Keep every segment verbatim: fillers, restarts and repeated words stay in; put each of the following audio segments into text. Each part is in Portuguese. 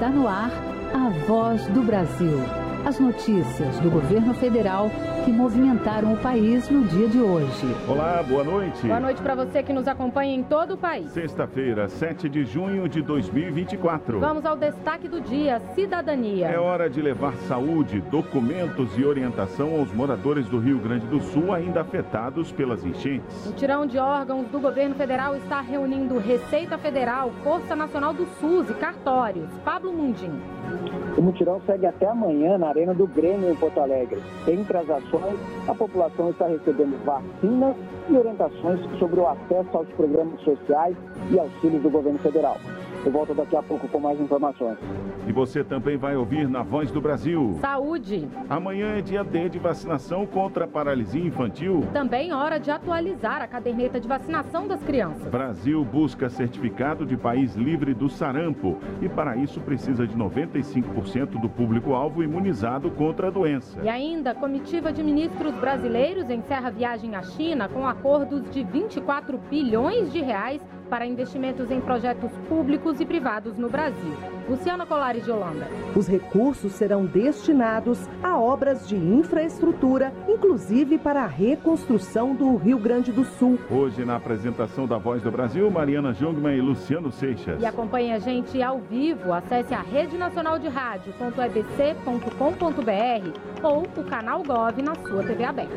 Está no ar a Voz do Brasil. As notícias do governo federal que movimentaram o país no dia de hoje. Olá, boa noite. Boa noite para você que nos acompanha em todo o país. Sexta-feira, sete de junho de dois mil e vinte e quatro. Vamos ao destaque do dia, cidadania. É hora de levar saúde, documentos e orientação aos moradores do Rio Grande do Sul ainda afetados pelas enchentes. O tirão de órgãos do governo federal está reunindo Receita Federal, Força Nacional do SUS e cartórios. Pablo Mundim. O mutirão segue até amanhã na Arena do Grêmio, em Porto Alegre. Entre as ações, a população está recebendo vacinas e orientações sobre o acesso aos programas sociais e auxílios do governo federal. Eu volto daqui a pouco com mais informações. E você também vai ouvir na Voz do Brasil. Saúde. Amanhã é dia D de vacinação contra a paralisia infantil. Também hora de atualizar a caderneta de vacinação das crianças. Brasil busca certificado de país livre do sarampo. E para isso precisa de noventa e cinco por cento do público-alvo imunizado contra a doença. E ainda, a comitiva de ministros brasileiros encerra viagem à China com acordos de vinte e quatro bilhões de reais para investimentos em projetos públicos e privados no Brasil. Luciana Colares de Holanda. Os recursos serão destinados a obras de infraestrutura, inclusive para a reconstrução do Rio Grande do Sul. Hoje, na apresentação da Voz do Brasil, Mariana Jungmann e Luciano Seixas. E acompanhe a gente ao vivo. Acesse a rede nacional de rádio ponto e b c ponto com ponto b r ou o canal Gov na sua T V aberta.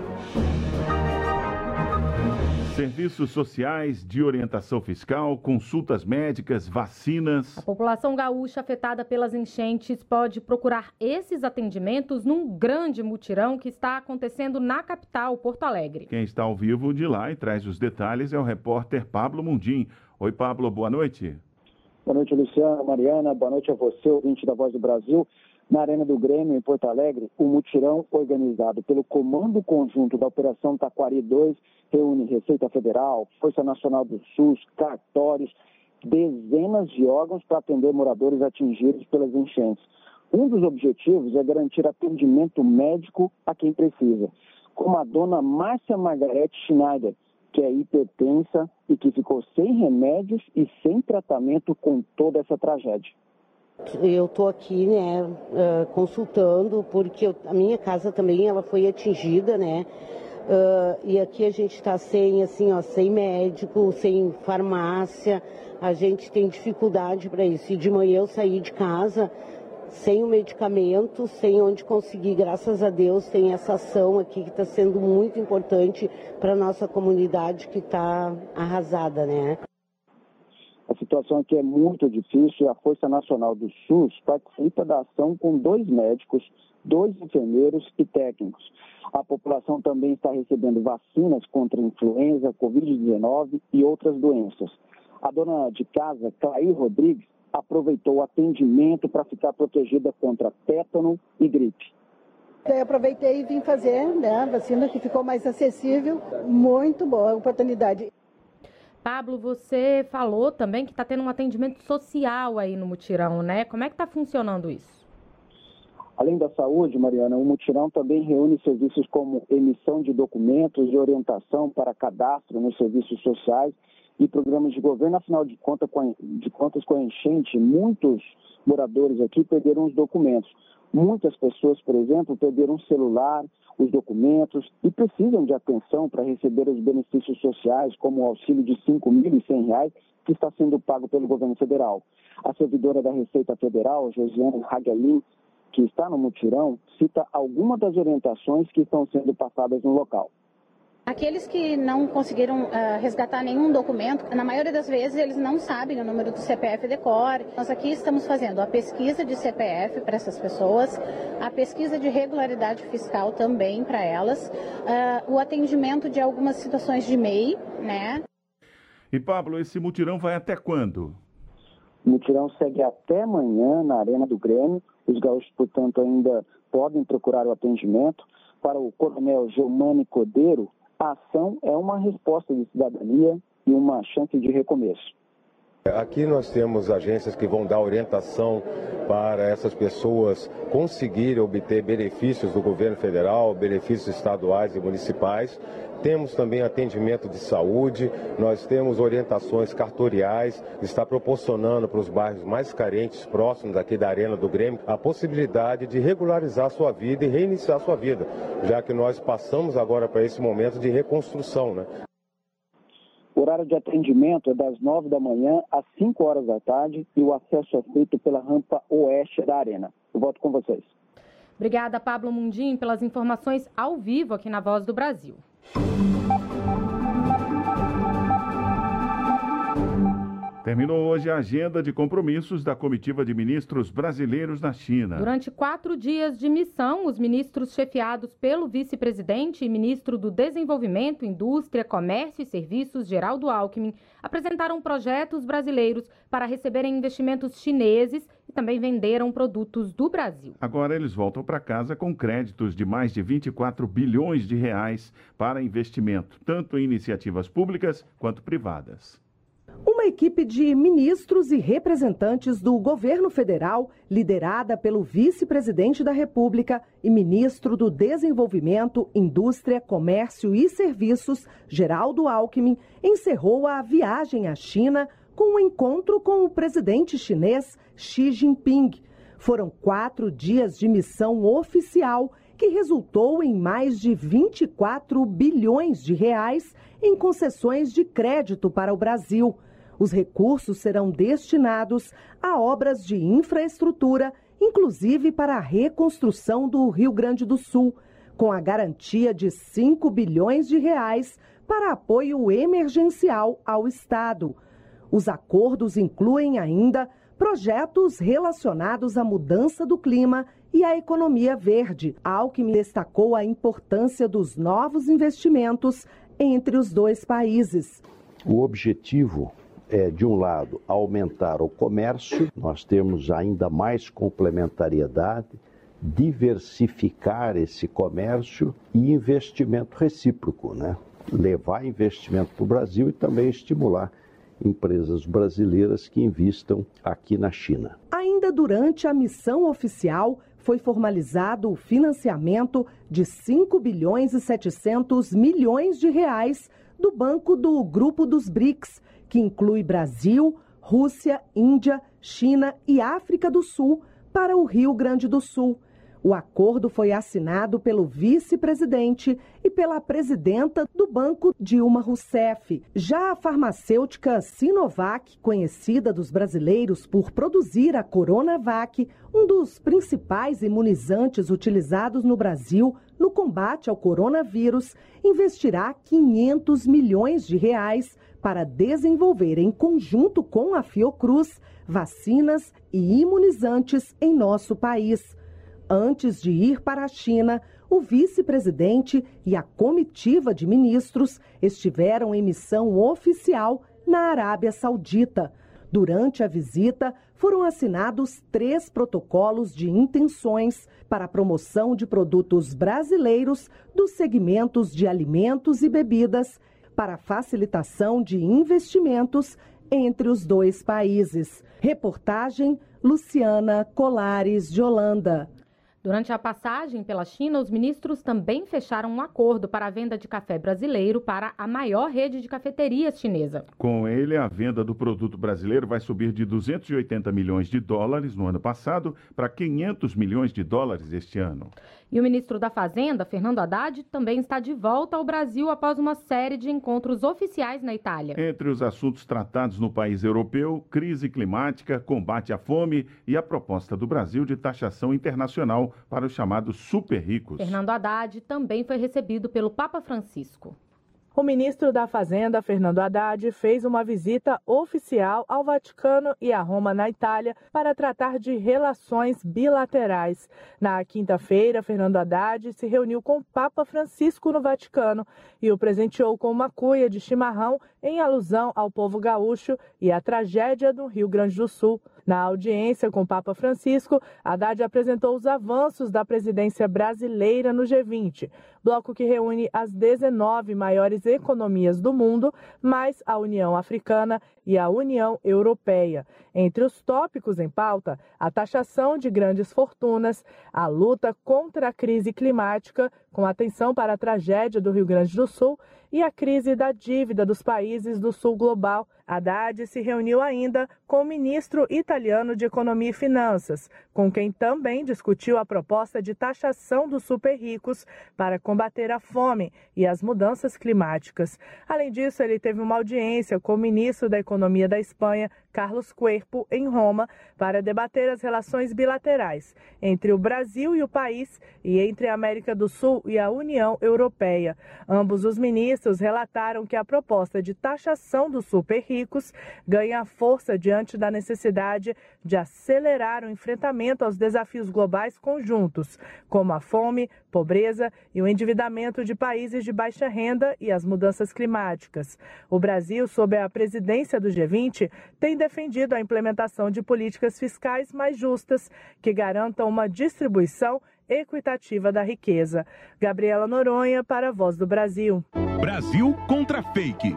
Serviços sociais, de orientação fiscal, consultas médicas, vacinas. A população gaúcha afetada pelas enchentes pode procurar esses atendimentos num grande mutirão que está acontecendo na capital, Porto Alegre. Quem está ao vivo de lá e traz os detalhes é o repórter Pablo Mundim. Oi, Pablo, boa noite. Boa noite, Luciana, Mariana. Boa noite a você, ouvinte da Voz do Brasil. Na Arena do Grêmio, em Porto Alegre, o mutirão organizado pelo Comando Conjunto da Operação Taquari dois reúne Receita Federal, Força Nacional do SUS, cartórios, dezenas de órgãos para atender moradores atingidos pelas enchentes. Um dos objetivos é garantir atendimento médico a quem precisa, como a dona Márcia Margarete Schneider, que é hipertensa e que ficou sem remédios e sem tratamento com toda essa tragédia. Eu estou aqui, né, uh, consultando, porque eu, a minha casa também ela foi atingida, né, uh, e aqui a gente está sem, assim, ó, sem médico, sem farmácia, a gente tem dificuldade para isso. E de manhã eu saí de casa sem o medicamento, sem onde conseguir. Graças a Deus tem essa ação aqui que está sendo muito importante para a nossa comunidade que está arrasada, né. A situação aqui é muito difícil e a Força Nacional do SUS participa da ação com dois médicos, dois enfermeiros e técnicos. A população também está recebendo vacinas contra influenza, covid dezenove e outras doenças. A dona de casa, Clair Rodrigues, aproveitou o atendimento para ficar protegida contra tétano e gripe. Eu aproveitei e vim fazer, né, a vacina que ficou mais acessível. Muito boa a oportunidade. Pablo, você falou também que está tendo um atendimento social aí no mutirão, né? Como é que está funcionando isso? Além da saúde, Mariana, o mutirão também reúne serviços como emissão de documentos e orientação para cadastro nos serviços sociais e programas de governo. Afinal de contas, com a, de contas, com a enchente, muitos moradores aqui perderam os documentos. Muitas pessoas, por exemplo, perderam o celular, os documentos e precisam de atenção para receber os benefícios sociais, como o auxílio de cinco mil e cem reais, que está sendo pago pelo governo federal. A servidora da Receita Federal, Josiane Hagelin, que está no mutirão, cita algumas das orientações que estão sendo passadas no local. Aqueles que não conseguiram uh, resgatar nenhum documento, na maioria das vezes eles não sabem o número do C P F de cor. Nós aqui estamos fazendo a pesquisa de C P F para essas pessoas, a pesquisa de regularidade fiscal também para elas, uh, o atendimento de algumas situações de M E I, né? E Pablo, esse mutirão vai até quando? O mutirão segue até amanhã na Arena do Grêmio. Os gaúchos, portanto, ainda podem procurar o atendimento. Para o coronel Gilmani Cordeiro, a ação é uma resposta de cidadania e uma chance de recomeço. Aqui nós temos agências que vão dar orientação para essas pessoas conseguirem obter benefícios do governo federal, benefícios estaduais e municipais, temos também atendimento de saúde, nós temos orientações cartoriais, está proporcionando para os bairros mais carentes, próximos aqui da Arena do Grêmio, a possibilidade de regularizar a sua vida e reiniciar a sua vida, já que nós passamos agora para esse momento de reconstrução, né? O horário de atendimento é das nove da manhã às cinco horas da tarde e o acesso é feito pela rampa oeste da Arena. Eu volto com vocês. Obrigada, Pablo Mundim, pelas informações ao vivo aqui na Voz do Brasil. Terminou hoje a agenda de compromissos da comitiva de ministros brasileiros na China. Durante quatro dias de missão, os ministros chefiados pelo vice-presidente e ministro do Desenvolvimento, Indústria, Comércio e Serviços, Geraldo Alckmin, apresentaram projetos brasileiros para receberem investimentos chineses e também venderam produtos do Brasil. Agora eles voltam para casa com créditos de mais de vinte e quatro bilhões de reais para investimento, tanto em iniciativas públicas quanto privadas. Uma equipe de ministros e representantes do governo federal, liderada pelo vice-presidente da República e ministro do Desenvolvimento, Indústria, Comércio e Serviços, Geraldo Alckmin, encerrou a viagem à China com um encontro com o presidente chinês Xi Jinping. Foram quatro dias de missão oficial que resultou em mais de vinte e quatro bilhões de reais em concessões de crédito para o Brasil. Os recursos serão destinados a obras de infraestrutura, inclusive para a reconstrução do Rio Grande do Sul, com a garantia de cinco bilhões de reais para apoio emergencial ao Estado. Os acordos incluem ainda projetos relacionados à mudança do clima e à economia verde. Alckmin destacou a importância dos novos investimentos entre os dois países. O objetivo é, de um lado, aumentar o comércio, nós temos ainda mais complementariedade, diversificar esse comércio e investimento recíproco, né? Levar investimento para o Brasil e também estimular empresas brasileiras que investam aqui na China. Ainda durante a missão oficial, foi formalizado o financiamento de cinco bilhões e setecentos milhões de reais do Banco do Grupo dos BRICS, que inclui Brasil, Rússia, Índia, China e África do Sul, para o Rio Grande do Sul. O acordo foi assinado pelo vice-presidente e pela presidenta do banco, Dilma Rousseff. Já a farmacêutica Sinovac, conhecida dos brasileiros por produzir a Coronavac, um dos principais imunizantes utilizados no Brasil no combate ao coronavírus, investirá quinhentos milhões de reais para desenvolver, em conjunto com a Fiocruz, vacinas e imunizantes em nosso país. Antes de ir para a China, o vice-presidente e a comitiva de ministros estiveram em missão oficial na Arábia Saudita. Durante a visita, foram assinados três protocolos de intenções para a promoção de produtos brasileiros dos segmentos de alimentos e bebidas, para a facilitação de investimentos entre os dois países. Reportagem Luciana Colares de Holanda. Durante a passagem pela China, os ministros também fecharam um acordo para a venda de café brasileiro para a maior rede de cafeterias chinesa. Com ele, a venda do produto brasileiro vai subir de duzentos e oitenta milhões de dólares no ano passado para quinhentos milhões de dólares este ano. E o ministro da Fazenda, Fernando Haddad, também está de volta ao Brasil após uma série de encontros oficiais na Itália. Entre os assuntos tratados no país europeu, crise climática, combate à fome e a proposta do Brasil de taxação internacional para os chamados super ricos. Fernando Haddad também foi recebido pelo Papa Francisco. O ministro da Fazenda, Fernando Haddad, fez uma visita oficial ao Vaticano e a Roma, na Itália, para tratar de relações bilaterais. Na quinta-feira, Fernando Haddad se reuniu com o Papa Francisco no Vaticano e o presenteou com uma cuia de chimarrão em alusão ao povo gaúcho e à tragédia do Rio Grande do Sul. Na audiência com o Papa Francisco, Haddad apresentou os avanços da presidência brasileira no G vinte, bloco que reúne as dezenove maiores economias do mundo, mais a União Africana e a União Europeia. Entre os tópicos em pauta, a taxação de grandes fortunas, a luta contra a crise climática, com atenção para a tragédia do Rio Grande do Sul, e a crise da dívida dos países do sul global. Haddad se reuniu ainda com o ministro italiano de Economia e Finanças, com quem também discutiu a proposta de taxação dos super ricos para combater a fome e as mudanças climáticas. Além disso, ele teve uma audiência com o ministro da Economia da Espanha, Carlos Cuerpo, em Roma, para debater as relações bilaterais entre o Brasil e o país e entre a América do Sul e a União Europeia. Ambos os ministros relataram que a proposta de taxação dos super ricos ganha força diante da necessidade de acelerar o enfrentamento aos desafios globais conjuntos, como a fome, pobreza e o endividamento de países de baixa renda e as mudanças climáticas. O Brasil, sob a presidência do G vinte, tem defendido a implementação de políticas fiscais mais justas que garantam uma distribuição equitativa da riqueza. Gabriela Noronha para a Voz do Brasil. Brasil contra fake.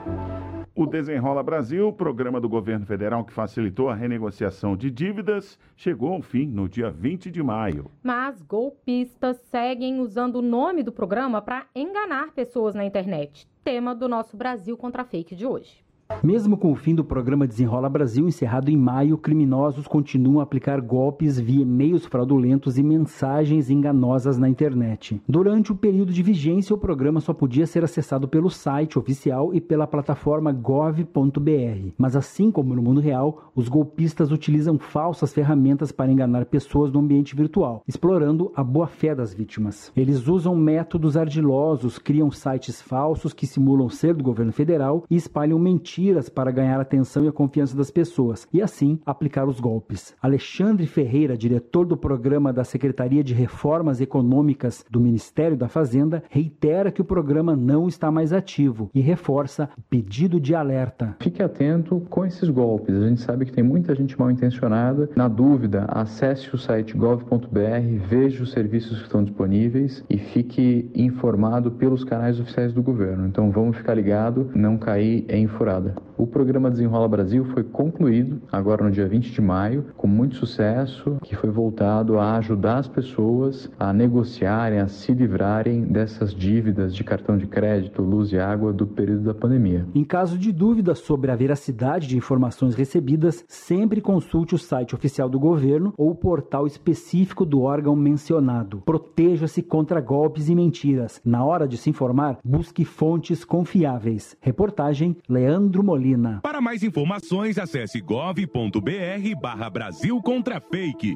O Desenrola Brasil, programa do governo federal que facilitou a renegociação de dívidas, chegou ao fim no dia vinte de maio. Mas golpistas seguem usando o nome do programa para enganar pessoas na internet. Tema do nosso Brasil contra fake de hoje. Mesmo com o fim do programa Desenrola Brasil, encerrado em maio, criminosos continuam a aplicar golpes via e-mails fraudulentos e mensagens enganosas na internet. Durante o período de vigência, o programa só podia ser acessado pelo site oficial e pela plataforma gov ponto br. Mas assim como no mundo real, os golpistas utilizam falsas ferramentas para enganar pessoas no ambiente virtual, explorando a boa-fé das vítimas. Eles usam métodos ardilosos, criam sites falsos que simulam ser do governo federal e espalham mentiras para ganhar a atenção e a confiança das pessoas e assim aplicar os golpes. Alexandre Ferreira, diretor do programa da Secretaria de Reformas Econômicas do Ministério da Fazenda, reitera que o programa não está mais ativo e reforça o pedido de alerta. Fique atento com esses golpes. A gente sabe que tem muita gente mal intencionada. Na dúvida, acesse o site gov ponto br, veja os serviços que estão disponíveis e fique informado pelos canais oficiais do governo. Então vamos ficar ligado, não cair em furada. O programa Desenrola Brasil foi concluído agora no dia vinte de maio, com muito sucesso, que foi voltado a ajudar as pessoas a negociarem, a se livrarem dessas dívidas de cartão de crédito, luz e água do período da pandemia. Em caso de dúvidas sobre a veracidade de informações recebidas, sempre consulte o site oficial do governo ou o portal específico do órgão mencionado. Proteja-se contra golpes e mentiras. Na hora de se informar, busque fontes confiáveis. Reportagem Leandro Molina. Para mais informações, acesse gov ponto br barra Brasil contra fake.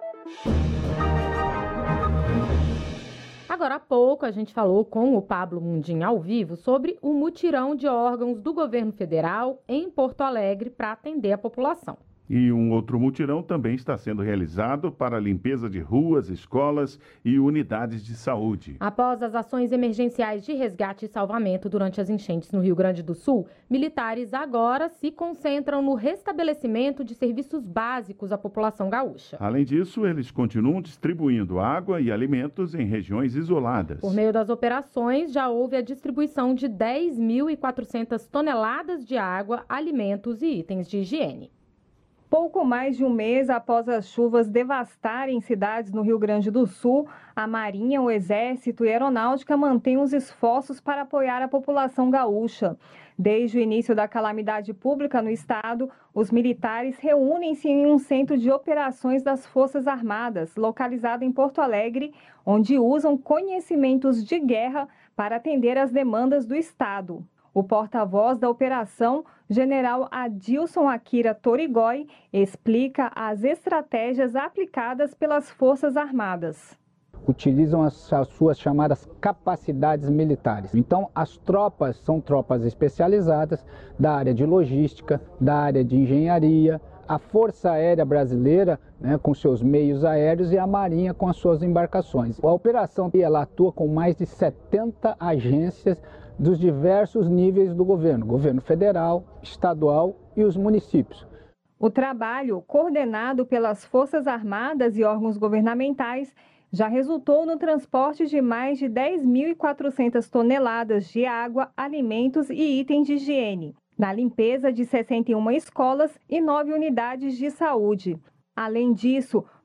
Agora há pouco a gente falou com o Pablo Mundim ao vivo sobre o mutirão de órgãos do governo federal em Porto Alegre para atender a população. E um outro mutirão também está sendo realizado para a limpeza de ruas, escolas e unidades de saúde. Após as ações emergenciais de resgate e salvamento durante as enchentes no Rio Grande do Sul, militares agora se concentram no restabelecimento de serviços básicos à população gaúcha. Além disso, eles continuam distribuindo água e alimentos em regiões isoladas. Por meio das operações, já houve a distribuição de dez mil e quatrocentas toneladas de água, alimentos e itens de higiene. Pouco mais de um mês após as chuvas devastarem cidades no Rio Grande do Sul, a Marinha, o Exército e a Aeronáutica mantêm os esforços para apoiar a população gaúcha. Desde o início da calamidade pública no estado, os militares reúnem-se em um centro de operações das Forças Armadas, localizado em Porto Alegre, onde usam conhecimentos de guerra para atender às demandas do estado. O porta-voz da operação, general Adilson Akira Torigói, explica as estratégias aplicadas pelas Forças Armadas. Utilizam as, as suas chamadas capacidades militares. Então, as tropas são tropas especializadas da área de logística, da área de engenharia, a Força Aérea Brasileira, né, com seus meios aéreos, e a Marinha com as suas embarcações. A operação ela atua com mais de setenta agências dos diversos níveis do governo, governo federal, estadual e os municípios. O trabalho, coordenado pelas Forças Armadas e órgãos governamentais, já resultou no transporte de mais de dez mil e quatrocentas toneladas de água, alimentos e itens de higiene, na limpeza de sessenta e uma escolas e nove unidades de saúde. Além disso,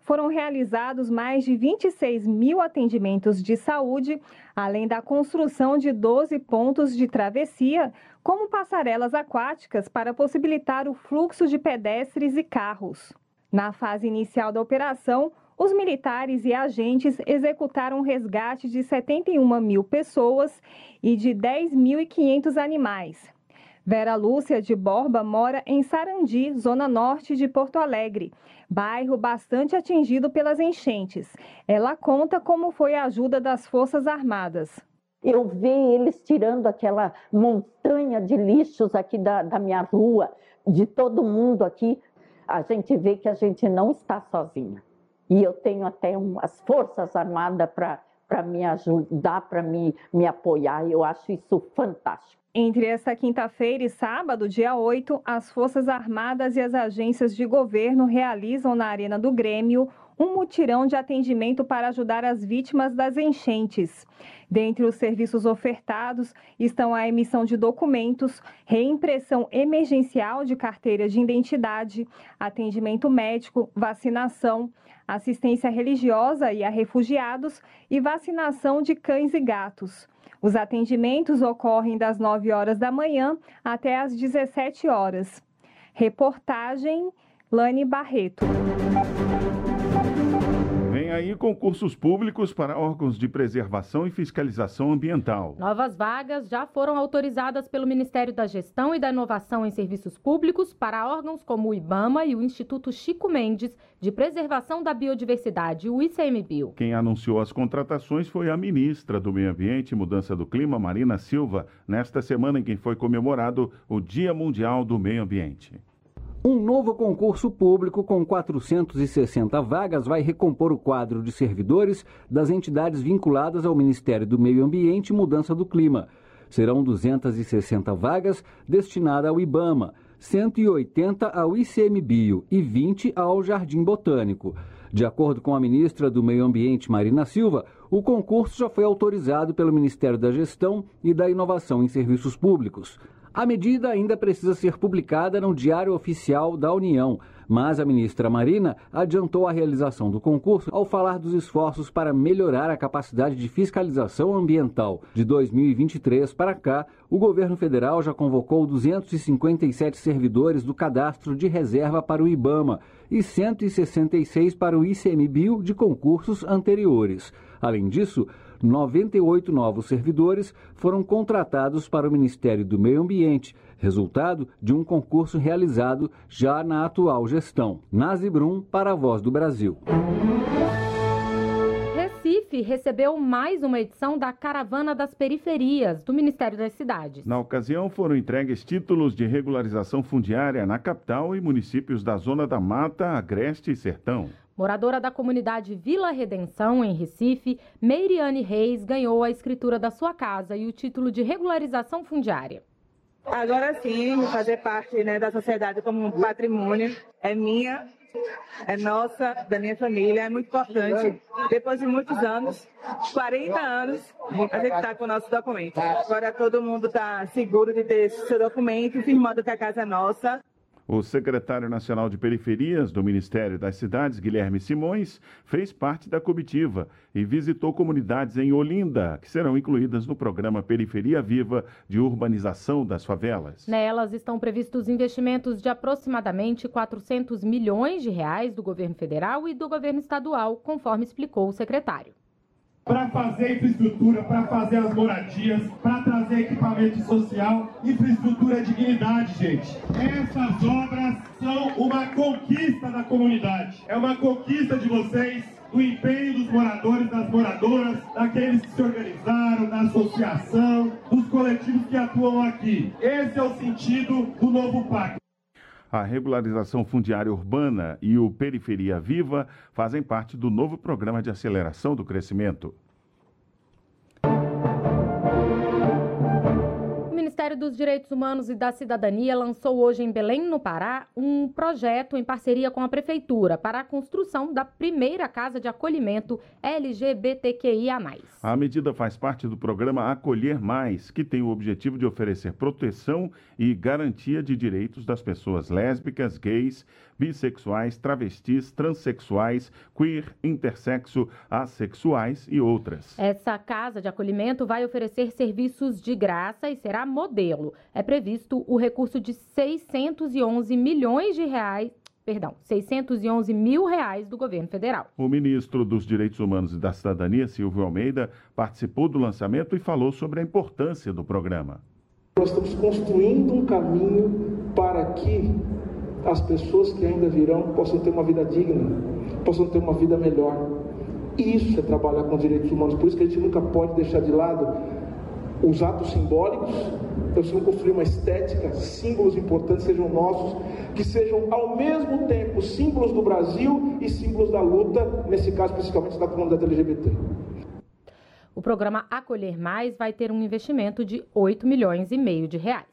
foram realizados mais de vinte e seis mil atendimentos de saúde, além da construção de doze pontos de travessia, como passarelas aquáticas para possibilitar o fluxo de pedestres e carros. Na fase inicial da operação, os militares e agentes executaram um resgate de setenta e uma mil pessoas e de dez mil e quinhentos animais. Vera Lúcia de Borba mora em Sarandi, zona norte de Porto Alegre, bairro bastante atingido pelas enchentes. Ela conta como foi a ajuda das Forças Armadas. Eu ver eles tirando aquela montanha de lixos aqui da, da minha rua, de todo mundo aqui, a gente vê que a gente não está sozinha. E eu tenho até um, as Forças Armadas para me ajudar, para me, me apoiar. Eu acho isso fantástico. Entre esta quinta-feira e sábado, dia oito, as Forças Armadas e as agências de governo realizam na Arena do Grêmio um mutirão de atendimento para ajudar as vítimas das enchentes. Dentre os serviços ofertados estão a emissão de documentos, reimpressão emergencial de carteira de identidade, atendimento médico, vacinação, assistência religiosa e a refugiados e vacinação de cães e gatos. Os atendimentos ocorrem das nove horas da manhã até às dezessete horas. Reportagem Lani Barreto. Vem aí concursos públicos para órgãos de preservação e fiscalização ambiental. Novas vagas já foram autorizadas pelo Ministério da Gestão e da Inovação em Serviços Públicos para órgãos como o IBAMA e o Instituto Chico Mendes de Preservação da Biodiversidade, o I C M B I O. Quem anunciou as contratações foi a ministra do Meio Ambiente e Mudança do Clima, Marina Silva, nesta semana em que foi comemorado o Dia Mundial do Meio Ambiente. Um novo concurso público com quatrocentas e sessenta vagas vai recompor o quadro de servidores das entidades vinculadas ao Ministério do Meio Ambiente e Mudança do Clima. Serão duzentas e sessenta vagas destinadas ao IBAMA, cento e oitenta ao I C M B I O e vinte ao Jardim Botânico. De acordo com a ministra do Meio Ambiente, Marina Silva, o concurso já foi autorizado pelo Ministério da Gestão e da Inovação em Serviços Públicos. A medida ainda precisa ser publicada no Diário Oficial da União, mas a ministra Marina adiantou a realização do concurso ao falar dos esforços para melhorar a capacidade de fiscalização ambiental. De dois mil e vinte e três para cá, o governo federal já convocou duzentos e cinquenta e sete servidores do cadastro de reserva para o IBAMA e cento e sessenta e seis para o I C M B I O de concursos anteriores. Além disso, noventa e oito novos servidores foram contratados para o Ministério do Meio Ambiente, resultado de um concurso realizado já na atual gestão. Nazi Brum, para a Voz do Brasil. Recife recebeu mais uma edição da Caravana das Periferias, do Ministério das Cidades. Na ocasião, foram entregues títulos de regularização fundiária na capital e municípios da Zona da Mata, Agreste e Sertão. Moradora da comunidade Vila Redenção, em Recife, Meiriane Reis ganhou a escritura da sua casa e o título de regularização fundiária. Agora sim, fazer parte, né, da sociedade como patrimônio é minha, é nossa, da minha família, é muito importante. Depois de muitos anos, quarenta anos, a gente está com o nosso documento. Agora todo mundo está seguro de ter seu documento, firmando que a casa é nossa. O secretário nacional de Periferias do Ministério das Cidades, Guilherme Simões, fez parte da comitiva e visitou comunidades em Olinda, que serão incluídas no programa Periferia Viva de urbanização das favelas. Nelas estão previstos investimentos de aproximadamente quatrocentos milhões de reais do governo federal e do governo estadual, conforme explicou o secretário. Para fazer infraestrutura, para fazer as moradias, para trazer equipamento social, infraestrutura é dignidade, gente. Essas obras são uma conquista da comunidade, é uma conquista de vocês, do empenho dos moradores, das moradoras, daqueles que se organizaram, da associação, dos coletivos que atuam aqui. Esse é o sentido do novo pacto. A regularização fundiária urbana e o Periferia Viva fazem parte do novo programa de aceleração do crescimento. O Ministério Ministério dos Direitos Humanos e da Cidadania lançou hoje em Belém, no Pará, um projeto em parceria com a Prefeitura para a construção da primeira casa de acolhimento L G B T Q I A mais. A medida faz parte do programa Acolher Mais, que tem o objetivo de oferecer proteção e garantia de direitos das pessoas lésbicas, gays, bissexuais, travestis, transexuais, queer, intersexo, assexuais e outras. Essa casa de acolhimento vai oferecer serviços de graça e será modelo. É previsto o recurso de seiscentos e onze milhões de reais, perdão, seiscentos e onze mil reais do governo federal. O ministro dos Direitos Humanos e da Cidadania, Silvio Almeida, participou do lançamento e falou sobre a importância do programa. Nós estamos construindo um caminho para que as pessoas que ainda virão possam ter uma vida digna, possam ter uma vida melhor. Isso é trabalhar com direitos humanos, por isso que a gente nunca pode deixar de lado os atos simbólicos. Nós precisamos construir uma estética, símbolos importantes sejam nossos, que sejam ao mesmo tempo símbolos do Brasil e símbolos da luta, nesse caso principalmente da comunidade L G B T. O programa Acolher Mais vai ter um investimento de oito milhões e meio de reais.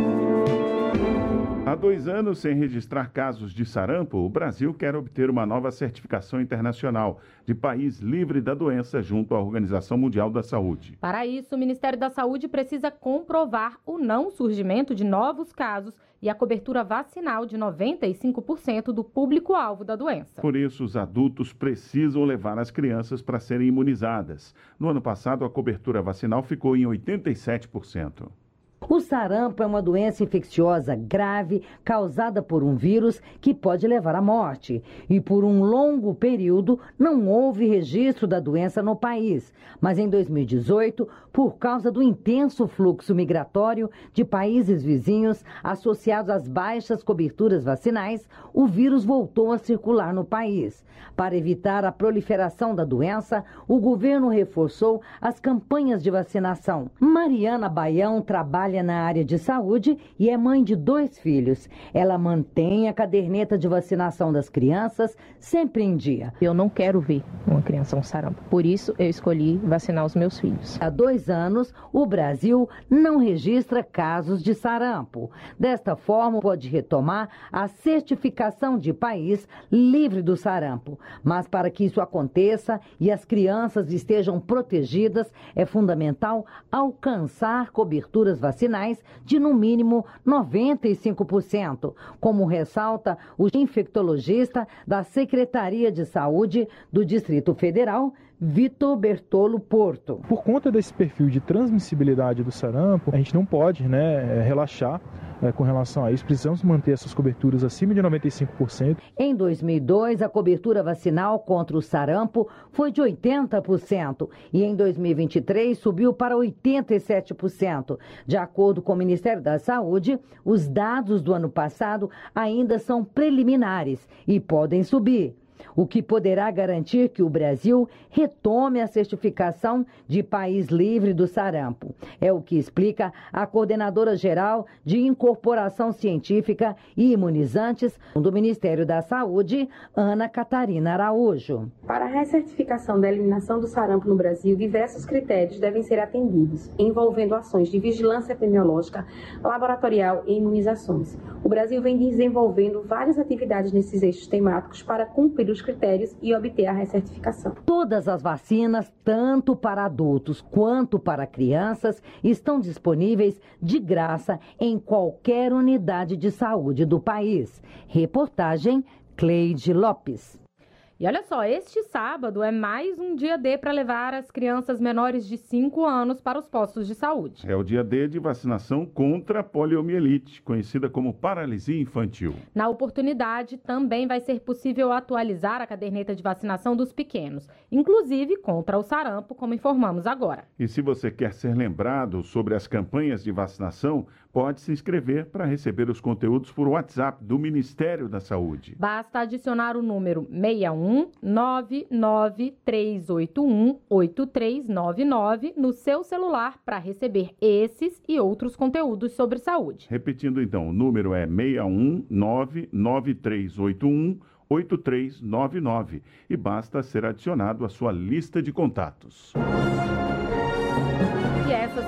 Há dois anos, sem registrar casos de sarampo, o Brasil quer obter uma nova certificação internacional de país livre da doença junto à Organização Mundial da Saúde. Para isso, o Ministério da Saúde precisa comprovar o não surgimento de novos casos e a cobertura vacinal de noventa e cinco por cento do público-alvo da doença. Por isso, os adultos precisam levar as crianças para serem imunizadas. No ano passado, a cobertura vacinal ficou em oitenta e sete por cento. O sarampo é uma doença infecciosa grave causada por um vírus que pode levar à morte. E por um longo período não houve registro da doença no país. Mas em dois mil e dezoito, por causa do intenso fluxo migratório de países vizinhos associados às baixas coberturas vacinais, o vírus voltou a circular no país. Para evitar a proliferação da doença, o governo reforçou as campanhas de vacinação. Mariana Baião trabalha na área de saúde e é mãe de dois filhos. Ela mantém a caderneta de vacinação das crianças sempre em dia. Eu não quero ver uma criança com sarampo. Por isso, eu escolhi vacinar os meus filhos. Há dois anos, o Brasil não registra casos de sarampo. Desta forma, pode retomar a certificação de país livre do sarampo. Mas para que isso aconteça e as crianças estejam protegidas, é fundamental alcançar coberturas vacinais de no mínimo noventa e cinco por cento, como ressalta o infectologista da Secretaria de Saúde do Distrito Federal, Vitor Bertolo Porto. Por conta desse perfil de transmissibilidade do sarampo, a gente não pode, né, relaxar é, com relação a isso. Precisamos manter essas coberturas acima de noventa e cinco por cento. Em dois mil e dois, a cobertura vacinal contra o sarampo foi de oitenta por cento e em dois mil e vinte e três subiu para oitenta e sete por cento. De acordo com o Ministério da Saúde, os dados do ano passado ainda são preliminares e podem subir, o que poderá garantir que o Brasil retome a certificação de país livre do sarampo. É o que explica a coordenadora geral de Incorporação Científica e Imunizantes do Ministério da Saúde, Ana Catarina Araújo. Para a recertificação da eliminação do sarampo no Brasil, diversos critérios devem ser atendidos, envolvendo ações de vigilância epidemiológica, laboratorial e imunizações. O Brasil vem desenvolvendo várias atividades nesses eixos temáticos para cumprir os critérios e obter a recertificação. Todas as vacinas, tanto para adultos quanto para crianças, estão disponíveis de graça em qualquer unidade de saúde do país. Reportagem Cleide Lopes. E olha só, este sábado é mais um dia D para levar as crianças menores de cinco anos para os postos de saúde. É o dia D de vacinação contra a poliomielite, conhecida como paralisia infantil. Na oportunidade, também vai ser possível atualizar a caderneta de vacinação dos pequenos, inclusive contra o sarampo, como informamos agora. E se você quer ser lembrado sobre as campanhas de vacinação, pode se inscrever para receber os conteúdos por WhatsApp do Ministério da Saúde. Basta adicionar o número seis um nove nove três oito um oito três nove nove no seu celular para receber esses e outros conteúdos sobre saúde. Repetindo então, o número é seis um nove nove três oito um oito três nove nove e basta ser adicionado à sua lista de contatos. E essas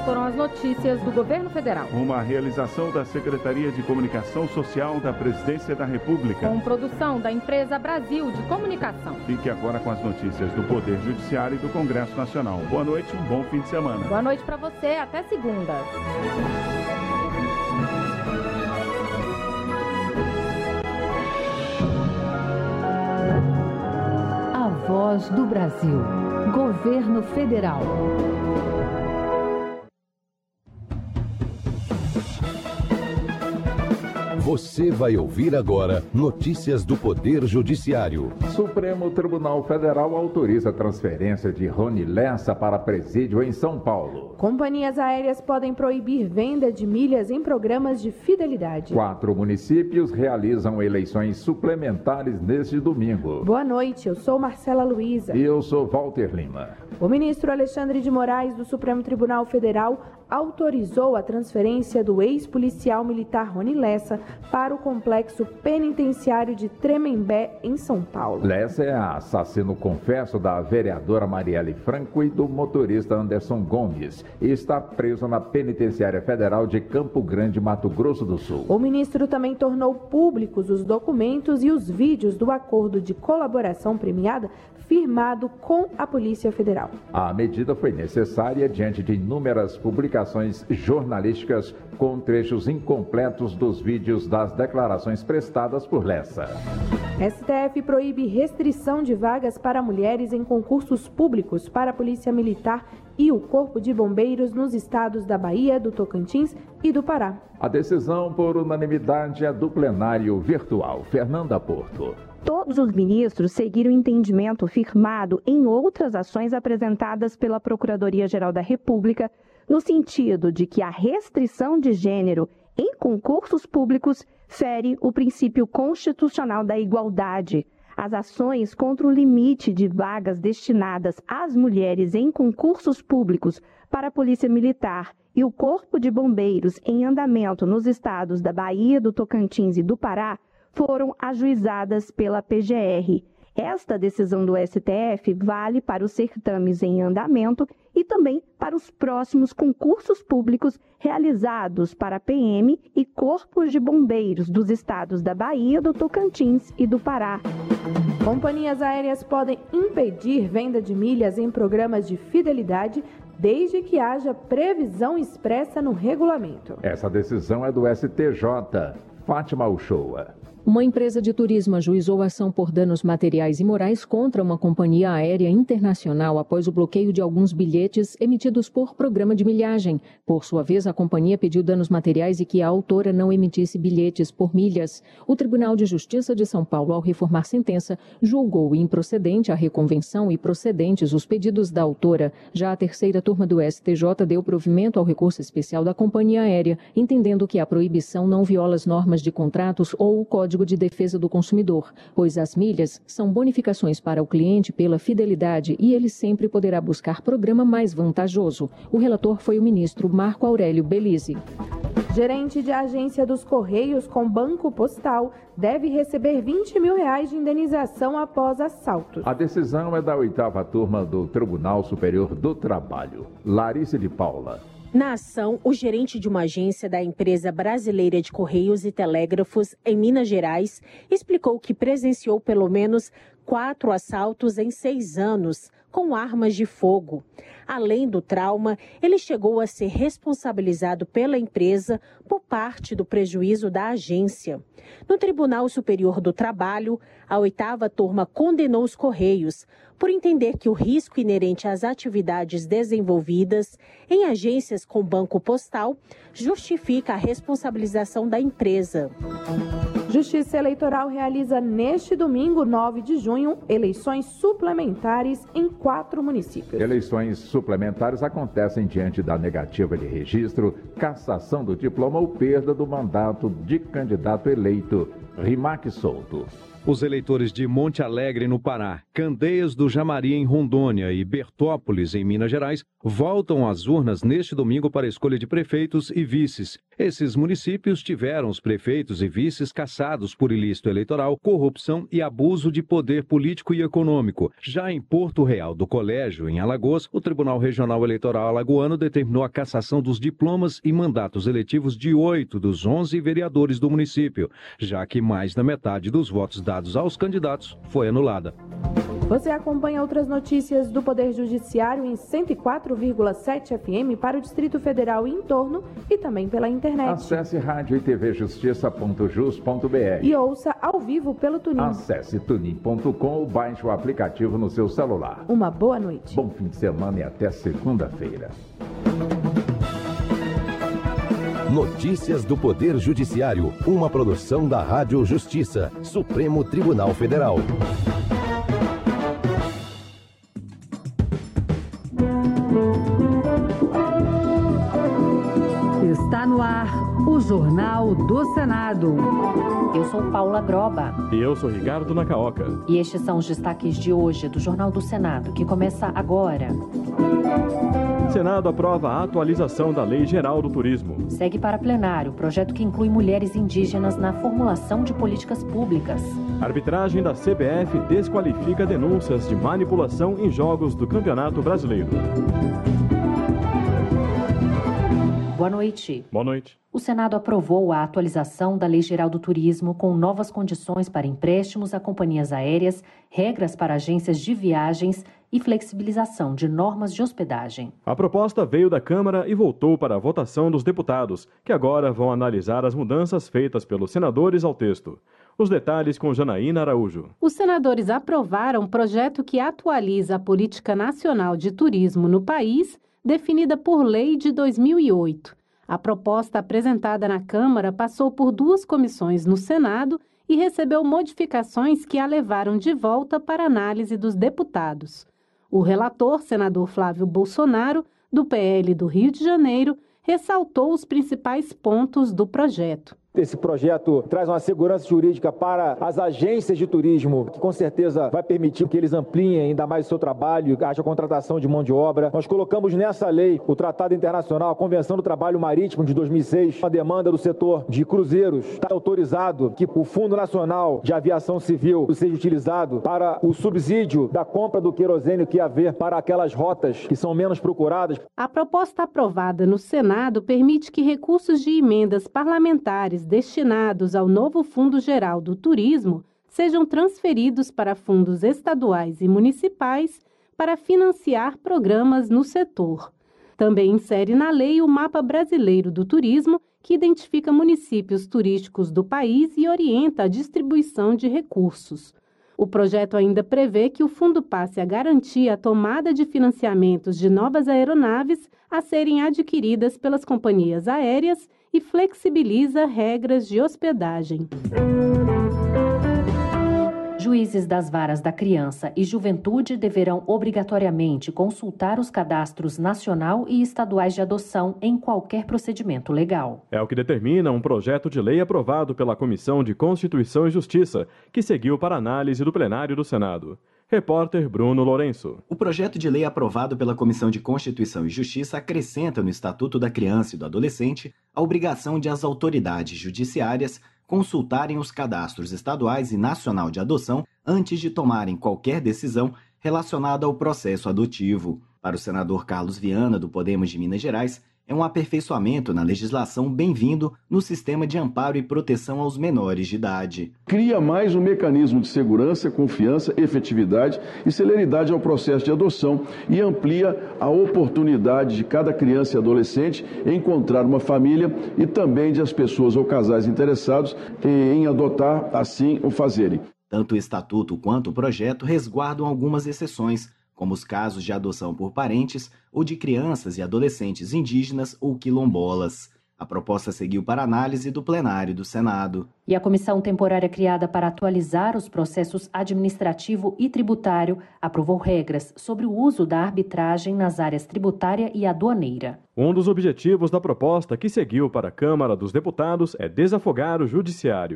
foram as notícias do Governo Federal. Uma realização da Secretaria de Comunicação Social da Presidência da República. Com produção da empresa Brasil de Comunicação. Fique agora com as notícias do Poder Judiciário e do Congresso Nacional. Boa noite, um bom fim de semana. Boa noite para você, até segunda. A Voz do Brasil. Governo Federal. Você vai ouvir agora notícias do Poder Judiciário. Supremo Tribunal Federal autoriza a transferência de Rony Lessa para presídio em São Paulo. Companhias aéreas podem proibir venda de milhas em programas de fidelidade. Quatro municípios realizam eleições suplementares neste domingo. Boa noite, eu sou Marcela Luiza. E eu sou Walter Lima. O ministro Alexandre de Moraes, do Supremo Tribunal Federal, autorizou a transferência do ex-policial militar Rony Lessa para o complexo penitenciário de Tremembé, em São Paulo. Lessa é assassino confesso da vereadora Marielle Franco e do motorista Anderson Gomes e está preso na Penitenciária Federal de Campo Grande, Mato Grosso do Sul. O ministro também tornou públicos os documentos e os vídeos do acordo de colaboração premiada firmado com a Polícia Federal. A medida foi necessária diante de inúmeras publicações jornalísticas com trechos incompletos dos vídeos das declarações prestadas por Lessa. S T F proíbe restrição de vagas para mulheres em concursos públicos para a Polícia Militar e o Corpo de Bombeiros nos estados da Bahia, do Tocantins e do Pará. A decisão por unanimidade é do plenário virtual. Fernanda Porto. Todos os ministros seguiram o entendimento firmado em outras ações apresentadas pela Procuradoria-Geral da República, no sentido de que a restrição de gênero em concursos públicos fere o princípio constitucional da igualdade. As ações contra o limite de vagas destinadas às mulheres em concursos públicos para a Polícia Militar e o Corpo de Bombeiros em andamento nos estados da Bahia, do Tocantins e do Pará foram ajuizadas pela P G R. Esta decisão do S T F vale para os certames em andamento e também para os próximos concursos públicos realizados para a P M e Corpos de Bombeiros dos estados da Bahia, do Tocantins e do Pará. Companhias aéreas podem impedir venda de milhas em programas de fidelidade desde que haja previsão expressa no regulamento. Essa decisão é do S T J. Fátima Uchoa. Uma empresa de turismo ajuizou ação por danos materiais e morais contra uma companhia aérea internacional após o bloqueio de alguns bilhetes emitidos por programa de milhagem. Por sua vez, a companhia pediu danos materiais e que a autora não emitisse bilhetes por milhas. O Tribunal de Justiça de São Paulo, ao reformar sentença, julgou improcedente a reconvenção e procedentes os pedidos da autora. Já a terceira turma do S T J deu provimento ao recurso especial da companhia aérea, entendendo que a proibição não viola as normas de contratos ou o Código de Defesa do Consumidor, pois as milhas são bonificações para o cliente pela fidelidade e ele sempre poderá buscar programa mais vantajoso. O relator foi o ministro Marco Aurélio Belize. Gerente de agência dos Correios com Banco Postal deve receber vinte mil reais de indenização após assaltos. A decisão é da oitava turma do Tribunal Superior do Trabalho. Larissa de Paula. Na ação, o gerente de uma agência da empresa brasileira de Correios e Telégrafos, em Minas Gerais, explicou que presenciou pelo menos quatro assaltos em seis anos, com armas de fogo. Além do trauma, ele chegou a ser responsabilizado pela empresa por parte do prejuízo da agência. No Tribunal Superior do Trabalho, a oitava turma condenou os Correios por entender que o risco inerente às atividades desenvolvidas em agências com banco postal justifica a responsabilização da empresa. Justiça Eleitoral realiza neste domingo, nove de junho, eleições suplementares em quatro municípios. Eleições suplementares acontecem diante da negativa de registro, cassação do diploma ou perda do mandato de candidato eleito. Rimac Souto. Os eleitores de Monte Alegre, no Pará, Candeias do Jamari, em Rondônia, e Bertópolis, em Minas Gerais, voltam às urnas neste domingo para a escolha de prefeitos e vices. Esses municípios tiveram os prefeitos e vices cassados por ilícito eleitoral, corrupção e abuso de poder político e econômico. Já em Porto Real do Colégio, em Alagoas, o Tribunal Regional Eleitoral alagoano determinou a cassação dos diplomas e mandatos eletivos de oito dos onze vereadores do município, já que mais da metade dos votos dados aos candidatos foi anulada. Você acompanha outras notícias do Poder Judiciário em cento e quatro vírgula sete F M para o Distrito Federal e em torno e também pela internet. Acesse rádio e tv justiça ponto jus ponto br e ouça ao vivo pelo Tunin. Acesse tunin ponto com ou baixe o aplicativo no seu celular. Uma boa noite. Bom fim de semana e até segunda-feira. Notícias do Poder Judiciário, uma produção da Rádio Justiça, Supremo Tribunal Federal. Está no ar o Jornal do Senado. Eu sou Paula Groba. E eu sou Ricardo Nacaoca. E estes são os destaques de hoje do Jornal do Senado, que começa agora. Senado aprova a atualização da Lei Geral do Turismo. Segue para plenário o projeto que inclui mulheres indígenas na formulação de políticas públicas. A arbitragem da C B F desqualifica denúncias de manipulação em jogos do Campeonato Brasileiro. Boa noite. Boa noite. O Senado aprovou a atualização da Lei Geral do Turismo com novas condições para empréstimos a companhias aéreas, regras para agências de viagens e flexibilização de normas de hospedagem. A proposta veio da Câmara e voltou para a votação dos deputados, que agora vão analisar as mudanças feitas pelos senadores ao texto. Os detalhes com Janaína Araújo. Os senadores aprovaram um projeto que atualiza a Política Nacional de Turismo no país, definida por lei de dois mil e oito. A proposta apresentada na Câmara passou por duas comissões no Senado e recebeu modificações que a levaram de volta para análise dos deputados. O relator, senador Flávio Bolsonaro, do P L do Rio de Janeiro, ressaltou os principais pontos do projeto. Esse projeto traz uma segurança jurídica para as agências de turismo, que com certeza vai permitir que eles ampliem ainda mais o seu trabalho, haja contratação de mão de obra. Nós colocamos nessa lei o Tratado Internacional, a Convenção do Trabalho Marítimo de dois mil e seis, a demanda do setor de cruzeiros. Está autorizado que o Fundo Nacional de Aviação Civil seja utilizado para o subsídio da compra do querosene que haver para aquelas rotas que são menos procuradas. A proposta aprovada no Senado permite que recursos de emendas parlamentares destinados ao novo Fundo Geral do Turismo sejam transferidos para fundos estaduais e municipais para financiar programas no setor. Também insere na lei o Mapa Brasileiro do Turismo, que identifica municípios turísticos do país e orienta a distribuição de recursos. O projeto ainda prevê que o fundo passe a garantir a tomada de financiamentos de novas aeronaves a serem adquiridas pelas companhias aéreas e flexibiliza regras de hospedagem. Juízes das varas da criança e juventude deverão obrigatoriamente consultar os cadastros nacional e estaduais de adoção em qualquer procedimento legal. É o que determina um projeto de lei aprovado pela Comissão de Constituição e Justiça, que seguiu para análise do plenário do Senado. Repórter Bruno Lourenço. O projeto de lei aprovado pela Comissão de Constituição e Justiça acrescenta no Estatuto da Criança e do Adolescente a obrigação de as autoridades judiciárias consultarem os cadastros estaduais e nacional de adoção antes de tomarem qualquer decisão relacionada ao processo adotivo. Para o senador Carlos Viana, do Podemos de Minas Gerais, é um aperfeiçoamento na legislação bem-vindo no sistema de amparo e proteção aos menores de idade. Cria mais um mecanismo de segurança, confiança, efetividade e celeridade ao processo de adoção e amplia a oportunidade de cada criança e adolescente em encontrar uma família e também de as pessoas ou casais interessados em adotar assim o fazerem. Tanto o Estatuto quanto o projeto resguardam algumas exceções, como os casos de adoção por parentes ou de crianças e adolescentes indígenas ou quilombolas. A proposta seguiu para análise do plenário do Senado. E a comissão temporária criada para atualizar os processos administrativo e tributário aprovou regras sobre o uso da arbitragem nas áreas tributária e aduaneira. Um dos objetivos da proposta que seguiu para a Câmara dos Deputados é desafogar o judiciário.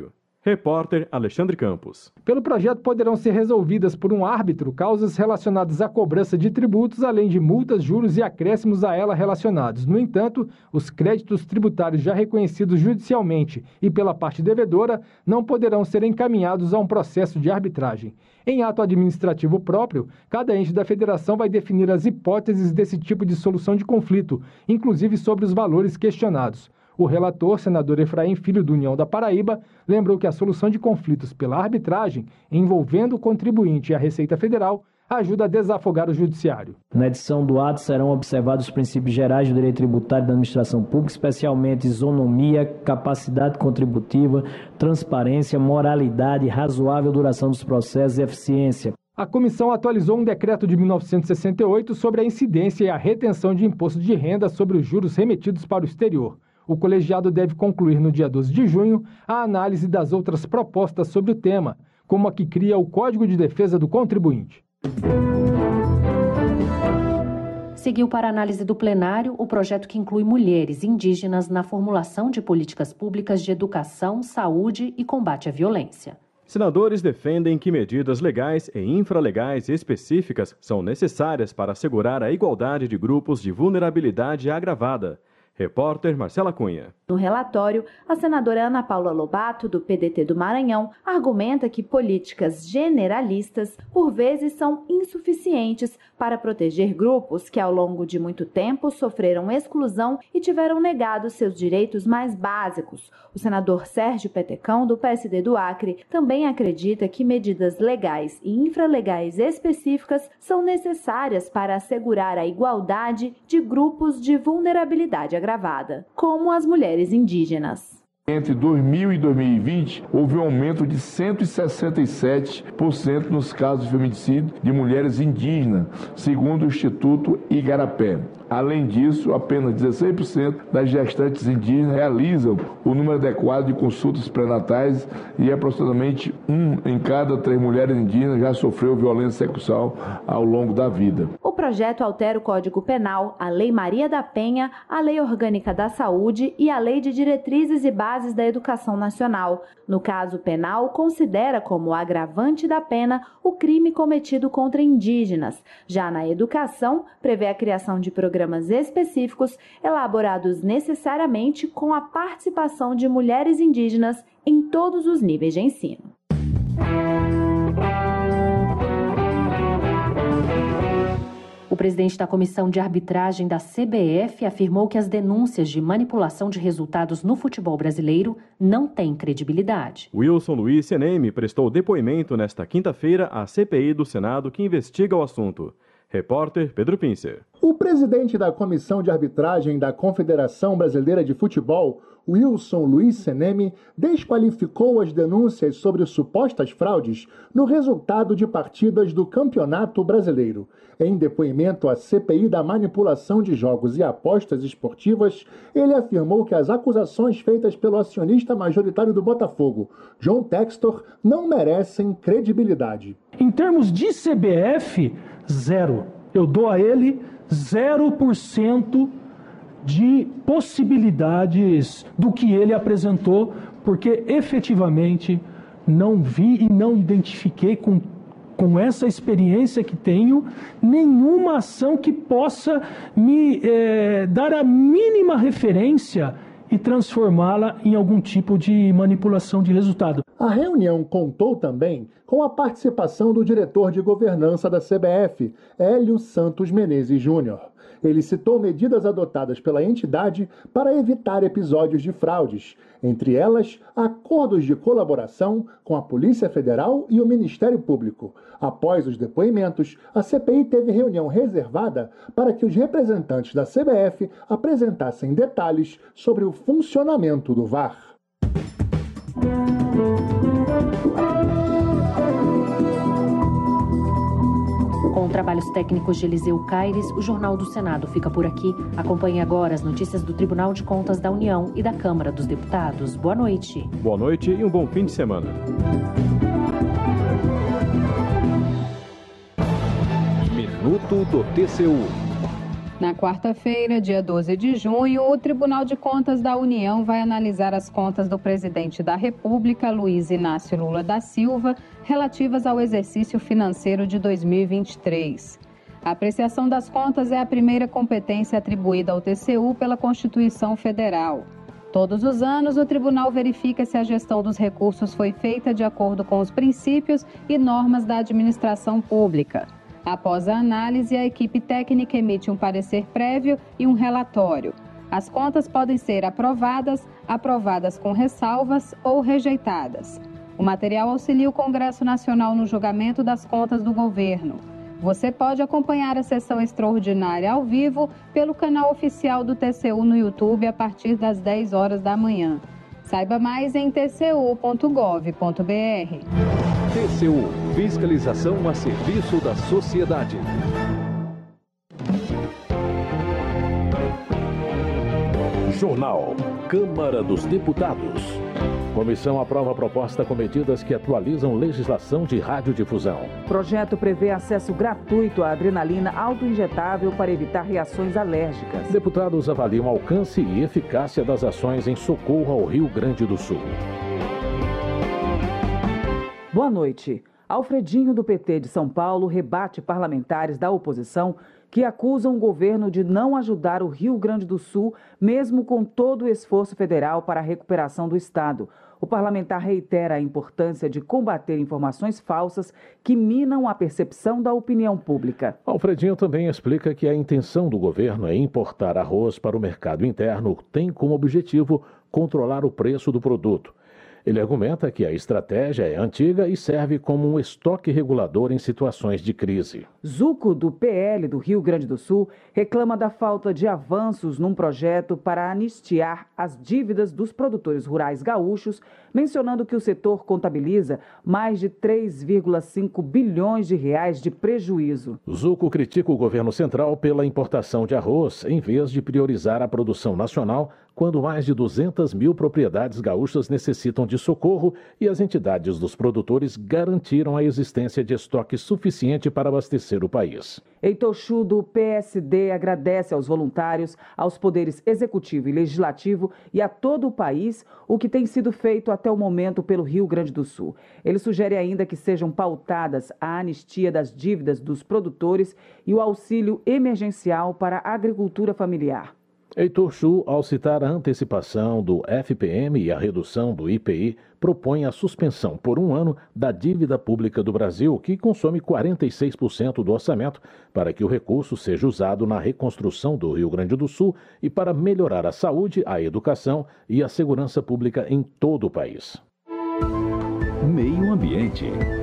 Repórter Alexandre Campos. Pelo projeto poderão ser resolvidas por um árbitro causas relacionadas à cobrança de tributos, além de multas, juros e acréscimos a ela relacionados. No entanto, os créditos tributários já reconhecidos judicialmente e pela parte devedora não poderão ser encaminhados a um processo de arbitragem. Em ato administrativo próprio, cada ente da federação vai definir as hipóteses desse tipo de solução de conflito, inclusive sobre os valores questionados. O relator, senador Efraim Filho, do União da Paraíba, lembrou que a solução de conflitos pela arbitragem, envolvendo o contribuinte e a Receita Federal, ajuda a desafogar o judiciário. Na edição do ato serão observados os princípios gerais do direito tributário da administração pública, especialmente isonomia, capacidade contributiva, transparência, moralidade, razoável duração dos processos e eficiência. A comissão atualizou um decreto de mil novecentos e sessenta e oito sobre a incidência e a retenção de imposto de renda sobre os juros remetidos para o exterior. O colegiado deve concluir no dia doze de junho a análise das outras propostas sobre o tema, como a que cria o Código de Defesa do Contribuinte. Seguiu para análise do plenário o projeto que inclui mulheres indígenas na formulação de políticas públicas de educação, saúde e combate à violência. Senadores defendem que medidas legais e infralegais específicas são necessárias para assegurar a igualdade de grupos de vulnerabilidade agravada. Repórter Marcela Cunha. No relatório, a senadora Ana Paula Lobato, do P D T do Maranhão, argumenta que políticas generalistas, por vezes, são insuficientes para proteger grupos que, ao longo de muito tempo, sofreram exclusão e tiveram negados seus direitos mais básicos. O senador Sérgio Petecão, do P S D do Acre, também acredita que medidas legais e infralegais específicas são necessárias para assegurar a igualdade de grupos de vulnerabilidade agravada. Gravada, como as mulheres indígenas. Entre dois mil e dois mil e vinte, houve um aumento de cento e sessenta e sete por cento nos casos de feminicídio de mulheres indígenas, segundo o Instituto Igarapé. Além disso, apenas dezesseis por cento das gestantes indígenas realizam o número adequado de consultas pré-natais e aproximadamente um em cada três mulheres indígenas já sofreu violência sexual ao longo da vida. O projeto altera o Código Penal, a Lei Maria da Penha, a Lei Orgânica da Saúde e a Lei de Diretrizes e Bases da Educação Nacional. No caso penal, considera como agravante da pena o crime cometido contra indígenas. Já na educação, prevê a criação de programas específicos elaborados necessariamente com a participação de mulheres indígenas em todos os níveis de ensino. O presidente da Comissão de Arbitragem da C B F afirmou que as denúncias de manipulação de resultados no futebol brasileiro não têm credibilidade. Wilson Luiz Seneme prestou depoimento nesta quinta-feira à C P I do Senado que investiga o assunto. Repórter Pedro Pincer. O presidente da Comissão de Arbitragem da Confederação Brasileira de Futebol, Wilson Luiz Seneme, desqualificou as denúncias sobre supostas fraudes no resultado de partidas do Campeonato Brasileiro. Em depoimento à C P I da manipulação de jogos e apostas esportivas, ele afirmou que as acusações feitas pelo acionista majoritário do Botafogo, John Textor, não merecem credibilidade. Em termos de C B F, zero. Eu dou a ele zero por cento de possibilidades do que ele apresentou, porque efetivamente não vi e não identifiquei com, com essa experiência que tenho nenhuma ação que possa me é, dar a mínima referência e transformá-la em algum tipo de manipulação de resultado. A reunião contou também com a participação do diretor de governança da C B F, Hélio Santos Menezes Júnior. Ele citou medidas adotadas pela entidade para evitar episódios de fraudes, entre elas acordos de colaboração com a Polícia Federal e o Ministério Público. Após os depoimentos, a C P I teve reunião reservada para que os representantes da C B F apresentassem detalhes sobre o funcionamento do V A R. Com trabalhos técnicos de Eliseu Caires, o Jornal do Senado fica por aqui. Acompanhe agora as notícias do Tribunal de Contas da União e da Câmara dos Deputados. Boa noite. Boa noite e um bom fim de semana. Minuto do T C U. Na quarta-feira, dia doze de junho, o Tribunal de Contas da União vai analisar as contas do presidente da República, Luiz Inácio Lula da Silva, relativas ao exercício financeiro de dois mil e vinte e três. A apreciação das contas é a primeira competência atribuída ao T C U pela Constituição Federal. Todos os anos, o tribunal verifica se a gestão dos recursos foi feita de acordo com os princípios e normas da administração pública. Após a análise, a equipe técnica emite um parecer prévio e um relatório. As contas podem ser aprovadas, aprovadas com ressalvas ou rejeitadas. O material auxilia o Congresso Nacional no julgamento das contas do governo. Você pode acompanhar a sessão extraordinária ao vivo pelo canal oficial do T C U no YouTube a partir das dez horas da manhã. Saiba mais em t c u ponto gov ponto b r. T C U, fiscalização a serviço da sociedade. Jornal Câmara dos Deputados. Comissão aprova a proposta com medidas que atualizam legislação de radiodifusão. Projeto prevê acesso gratuito à adrenalina autoinjetável para evitar reações alérgicas. Deputados avaliam alcance e eficácia das ações em socorro ao Rio Grande do Sul. Boa noite. Alfredinho, do P T de São Paulo, rebate parlamentares da oposição que acusam o governo de não ajudar o Rio Grande do Sul, mesmo com todo o esforço federal para a recuperação do estado. O parlamentar reitera a importância de combater informações falsas que minam a percepção da opinião pública. Alfredinho também explica que a intenção do governo é importar arroz para o mercado interno, tem como objetivo controlar o preço do produto. Ele argumenta que a estratégia é antiga e serve como um estoque regulador em situações de crise. Zuco, do P L do Rio Grande do Sul, reclama da falta de avanços num projeto para anistiar as dívidas dos produtores rurais gaúchos, mencionando que o setor contabiliza mais de três vírgula cinco bilhões de reais de prejuízo. Zuco critica o governo central pela importação de arroz, em vez de priorizar a produção nacional, quando mais de duzentas mil propriedades gaúchas necessitam de socorro e as entidades dos produtores garantiram a existência de estoque suficiente para abastecer o país. Heitor Chu, do P S D, agradece aos voluntários, aos poderes executivo e legislativo e a todo o país o que tem sido feito até o momento pelo Rio Grande do Sul. Ele sugere ainda que sejam pautadas a anistia das dívidas dos produtores e o auxílio emergencial para a agricultura familiar. Heitor Chu, ao citar a antecipação do F P M e a redução do I P I, propõe a suspensão por um ano da dívida pública do Brasil, que consome quarenta e seis por cento do orçamento, para que o recurso seja usado na reconstrução do Rio Grande do Sul e para melhorar a saúde, a educação e a segurança pública em todo o país. Meio Ambiente.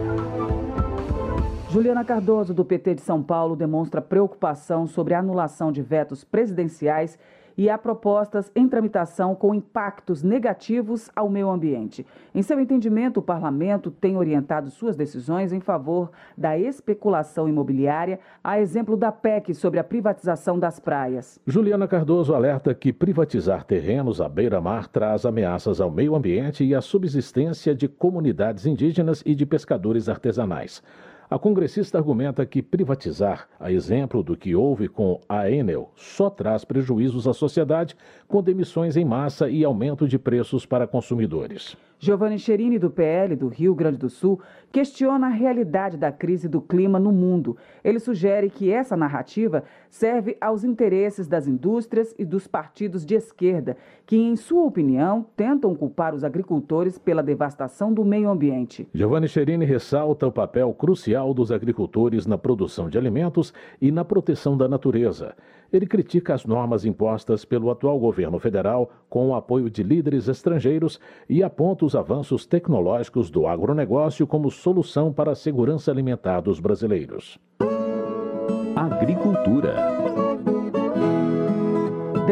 Juliana Cardoso, do P T de São Paulo, demonstra preocupação sobre a anulação de vetos presidenciais e há propostas em tramitação com impactos negativos ao meio ambiente. Em seu entendimento, o parlamento tem orientado suas decisões em favor da especulação imobiliária, a exemplo da P E C sobre a privatização das praias. Juliana Cardoso alerta que privatizar terrenos à beira-mar traz ameaças ao meio ambiente e à subsistência de comunidades indígenas e de pescadores artesanais. A congressista argumenta que privatizar, a exemplo do que houve com a Enel, só traz prejuízos à sociedade, com demissões em massa e aumento de preços para consumidores. Giovanni Cherini, do P L do Rio Grande do Sul, questiona a realidade da crise do clima no mundo. Ele sugere que essa narrativa serve aos interesses das indústrias e dos partidos de esquerda, que, em sua opinião, tentam culpar os agricultores pela devastação do meio ambiente. Giovanni Cherini ressalta o papel crucial dos agricultores na produção de alimentos e na proteção da natureza. Ele critica as normas impostas pelo atual governo federal com o apoio de líderes estrangeiros e aponta os avanços tecnológicos do agronegócio como solução para a segurança alimentar dos brasileiros. Agricultura.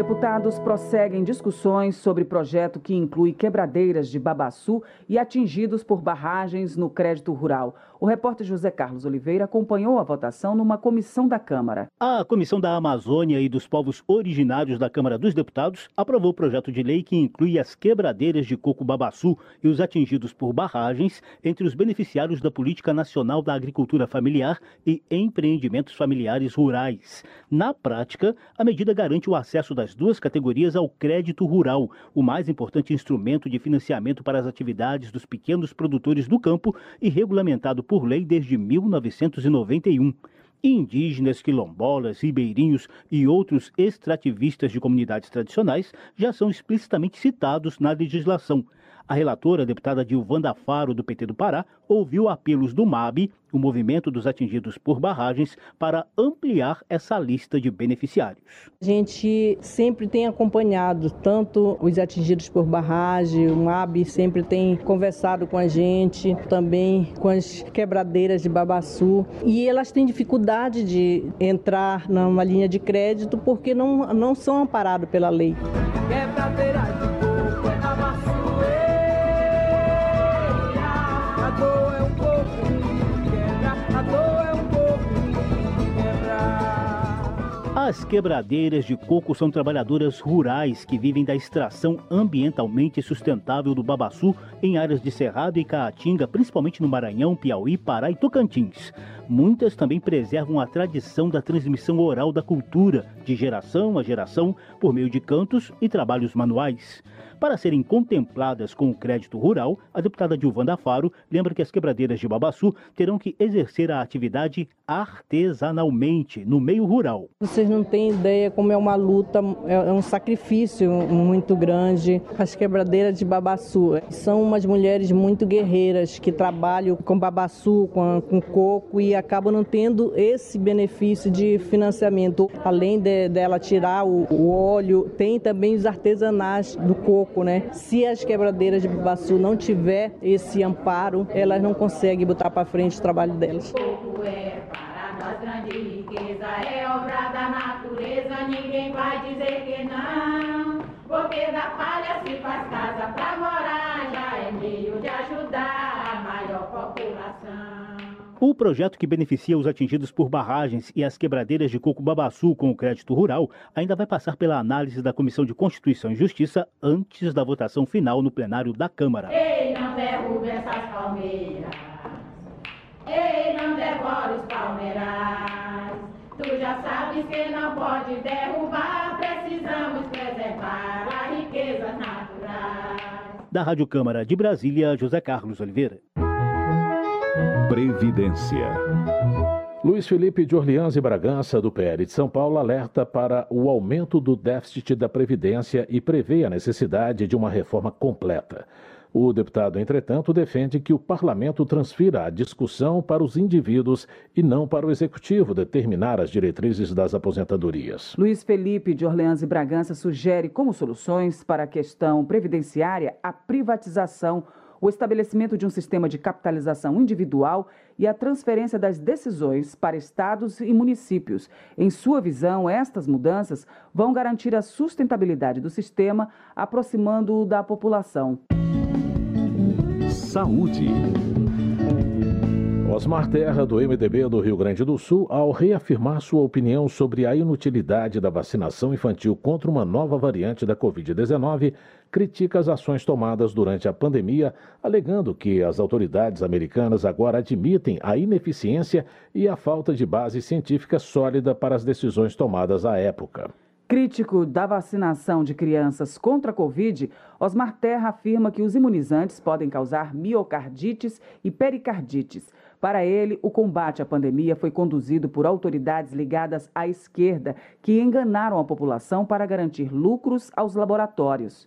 Deputados prosseguem discussões sobre projeto que inclui quebradeiras de babaçu e atingidos por barragens no crédito rural. O repórter José Carlos Oliveira acompanhou a votação numa comissão da Câmara. A Comissão da Amazônia e dos Povos Originários da Câmara dos Deputados aprovou o projeto de lei que inclui as quebradeiras de coco babaçu e os atingidos por barragens entre os beneficiários da Política Nacional da Agricultura Familiar e empreendimentos familiares rurais. Na prática, a medida garante o acesso das duas categorias ao crédito rural, o mais importante instrumento de financiamento para as atividades dos pequenos produtores do campo e regulamentado por lei desde mil novecentos e noventa e um. Indígenas, quilombolas, ribeirinhos e outros extrativistas de comunidades tradicionais já são explicitamente citados na legislação. A relatora, a deputada Dilvanda Faro, do P T do Pará, ouviu apelos do MAB, o Movimento dos Atingidos por Barragens, para ampliar essa lista de beneficiários. A gente sempre tem acompanhado tanto os atingidos por barragem, o MAB sempre tem conversado com a gente, também com as quebradeiras de babaçu, e elas têm dificuldade de entrar numa linha de crédito porque não, não são amparados pela lei. Quebradeira de coco é babaçu. As quebradeiras de coco são trabalhadoras rurais que vivem da extração ambientalmente sustentável do babaçu em áreas de Cerrado e Caatinga, principalmente no Maranhão, Piauí, Pará e Tocantins. Muitas também preservam a tradição da transmissão oral da cultura, de geração a geração, por meio de cantos e trabalhos manuais. Para serem contempladas com o crédito rural, a deputada Dilvanda Faro lembra que as quebradeiras de babaçu terão que exercer a atividade artesanalmente, no meio rural. Vocês não têm ideia como é uma luta, é um sacrifício muito grande. As quebradeiras de babaçu são umas mulheres muito guerreiras que trabalham com babaçu, com, com coco e acabam não tendo esse benefício de financiamento. Além de, dela tirar o, o óleo, tem também os artesanais do coco. Né? Se as quebradeiras de babaçu não tiver esse amparo, elas não conseguem botar para frente o trabalho delas. Coco é para nós grande riqueza, é obra da natureza, ninguém vai dizer que não. Porque da palha se faz casa para morar, já é meio de ajudar a maior população. O projeto que beneficia os atingidos por barragens e as quebradeiras de coco babaçu com o crédito rural ainda vai passar pela análise da Comissão de Constituição e Justiça antes da votação final no plenário da Câmara. Ei, não derrube essas palmeiras. Ei, não devore os palmeirais. Tu já sabes que não pode derrubar, precisamos preservar as riquezas naturais. Da Rádio Câmara de Brasília, José Carlos Oliveira. Previdência. Luiz Felipe de Orleans e Bragança, do P L de São Paulo, alerta para o aumento do déficit da Previdência e prevê a necessidade de uma reforma completa. O deputado, entretanto, defende que o parlamento transfira a discussão para os indivíduos e não para o executivo determinar as diretrizes das aposentadorias. Luiz Felipe de Orleans e Bragança sugere como soluções para a questão previdenciária a privatização, o estabelecimento de um sistema de capitalização individual e a transferência das decisões para estados e municípios. Em sua visão, estas mudanças vão garantir a sustentabilidade do sistema, aproximando-o da população. Saúde. Osmar Terra, do M D B do Rio Grande do Sul, ao reafirmar sua opinião sobre a inutilidade da vacinação infantil contra uma nova variante da covid dezenove, critica as ações tomadas durante a pandemia, alegando que as autoridades americanas agora admitem a ineficiência e a falta de base científica sólida para as decisões tomadas à época. Crítico da vacinação de crianças contra a Covid, Osmar Terra afirma que os imunizantes podem causar miocardites e pericardites. Para ele, o combate à pandemia foi conduzido por autoridades ligadas à esquerda, que enganaram a população para garantir lucros aos laboratórios.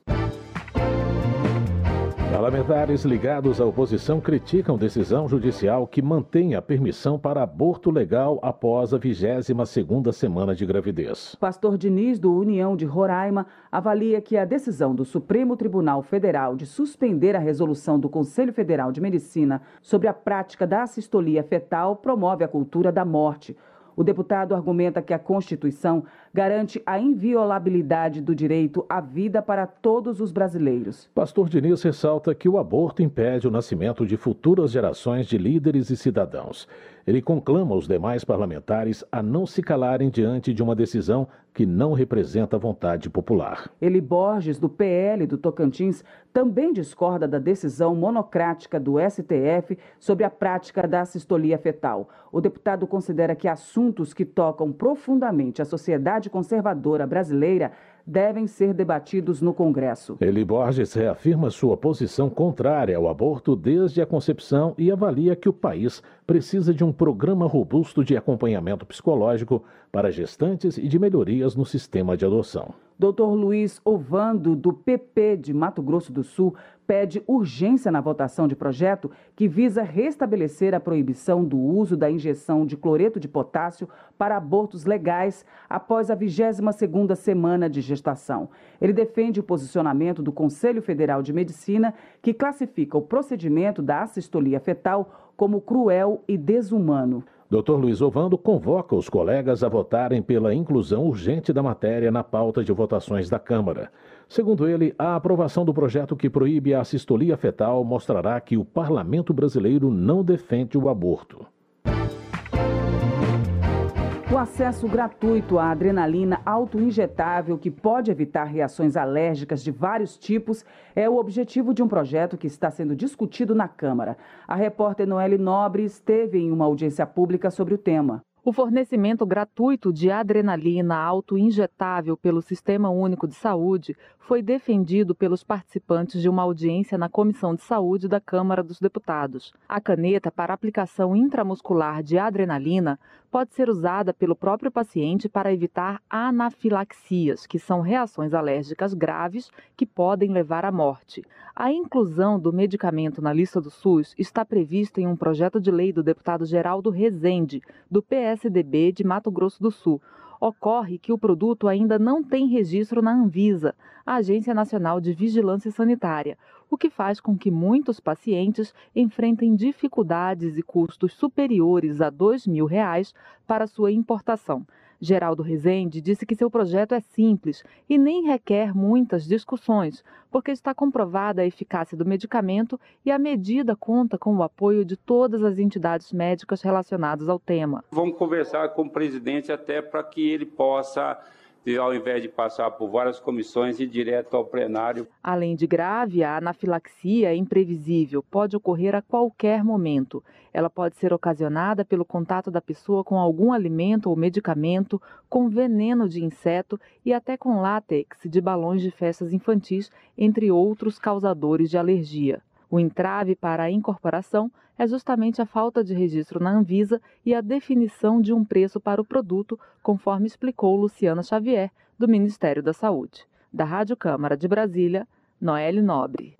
Parlamentares ligados à oposição criticam decisão judicial que mantém a permissão para aborto legal após a vigésima segunda semana de gravidez. Pastor Diniz, do União de Roraima, avalia que a decisão do Supremo Tribunal Federal de suspender a resolução do Conselho Federal de Medicina sobre a prática da assistolia fetal promove a cultura da morte. O deputado argumenta que a Constituição garante a inviolabilidade do direito à vida para todos os brasileiros. Pastor Diniz ressalta que o aborto impede o nascimento de futuras gerações de líderes e cidadãos. Ele conclama os demais parlamentares a não se calarem diante de uma decisão que não representa a vontade popular. Eli Borges, do P L do Tocantins, também discorda da decisão monocrática do S T F sobre a prática da sistolia fetal. O deputado considera que assuntos que tocam profundamente a sociedade conservadora brasileira devem ser debatidos no Congresso. Eli Borges reafirma sua posição contrária ao aborto desde a concepção e avalia que o país precisa de um programa robusto de acompanhamento psicológico para gestantes e de melhorias no sistema de adoção. doutor Luiz Ovando, do P P de Mato Grosso do Sul, pede urgência na votação de projeto que visa restabelecer a proibição do uso da injeção de cloreto de potássio para abortos legais após a vigésima segunda semana de gestação. Ele defende o posicionamento do Conselho Federal de Medicina, que classifica o procedimento da assistolia fetal como cruel e desumano. doutor Luiz Ovando convoca os colegas a votarem pela inclusão urgente da matéria na pauta de votações da Câmara. Segundo ele, a aprovação do projeto que proíbe a assistolia fetal mostrará que o parlamento brasileiro não defende o aborto. O acesso gratuito à adrenalina autoinjetável, que pode evitar reações alérgicas de vários tipos, é o objetivo de um projeto que está sendo discutido na Câmara. A repórter Noelle Nobre esteve em uma audiência pública sobre o tema. O fornecimento gratuito de adrenalina autoinjetável pelo Sistema Único de Saúde foi defendido pelos participantes de uma audiência na Comissão de Saúde da Câmara dos Deputados. A caneta para aplicação intramuscular de adrenalina pode ser usada pelo próprio paciente para evitar anafilaxias, que são reações alérgicas graves que podem levar à morte. A inclusão do medicamento na lista do SUS está prevista em um projeto de lei do deputado Geraldo Rezende, do P S D B de Mato Grosso do Sul. Ocorre que o produto ainda não tem registro na Anvisa, a Agência Nacional de Vigilância Sanitária, o que faz com que muitos pacientes enfrentem dificuldades e custos superiores a dois mil reais para sua importação. Geraldo Rezende disse que seu projeto é simples e nem requer muitas discussões, porque está comprovada a eficácia do medicamento e a medida conta com o apoio de todas as entidades médicas relacionadas ao tema. Vamos conversar com o presidente até para que ele possa, ao invés de passar por várias comissões, ir direto ao plenário. Além de grave, a anafilaxia é imprevisível, pode ocorrer a qualquer momento. Ela pode ser ocasionada pelo contato da pessoa com algum alimento ou medicamento, com veneno de inseto e até com látex de balões de festas infantis, entre outros causadores de alergia. O entrave para a incorporação é justamente a falta de registro na Anvisa e a definição de um preço para o produto, conforme explicou Luciana Xavier, do Ministério da Saúde. Da Rádio Câmara de Brasília, Noelle Nobre.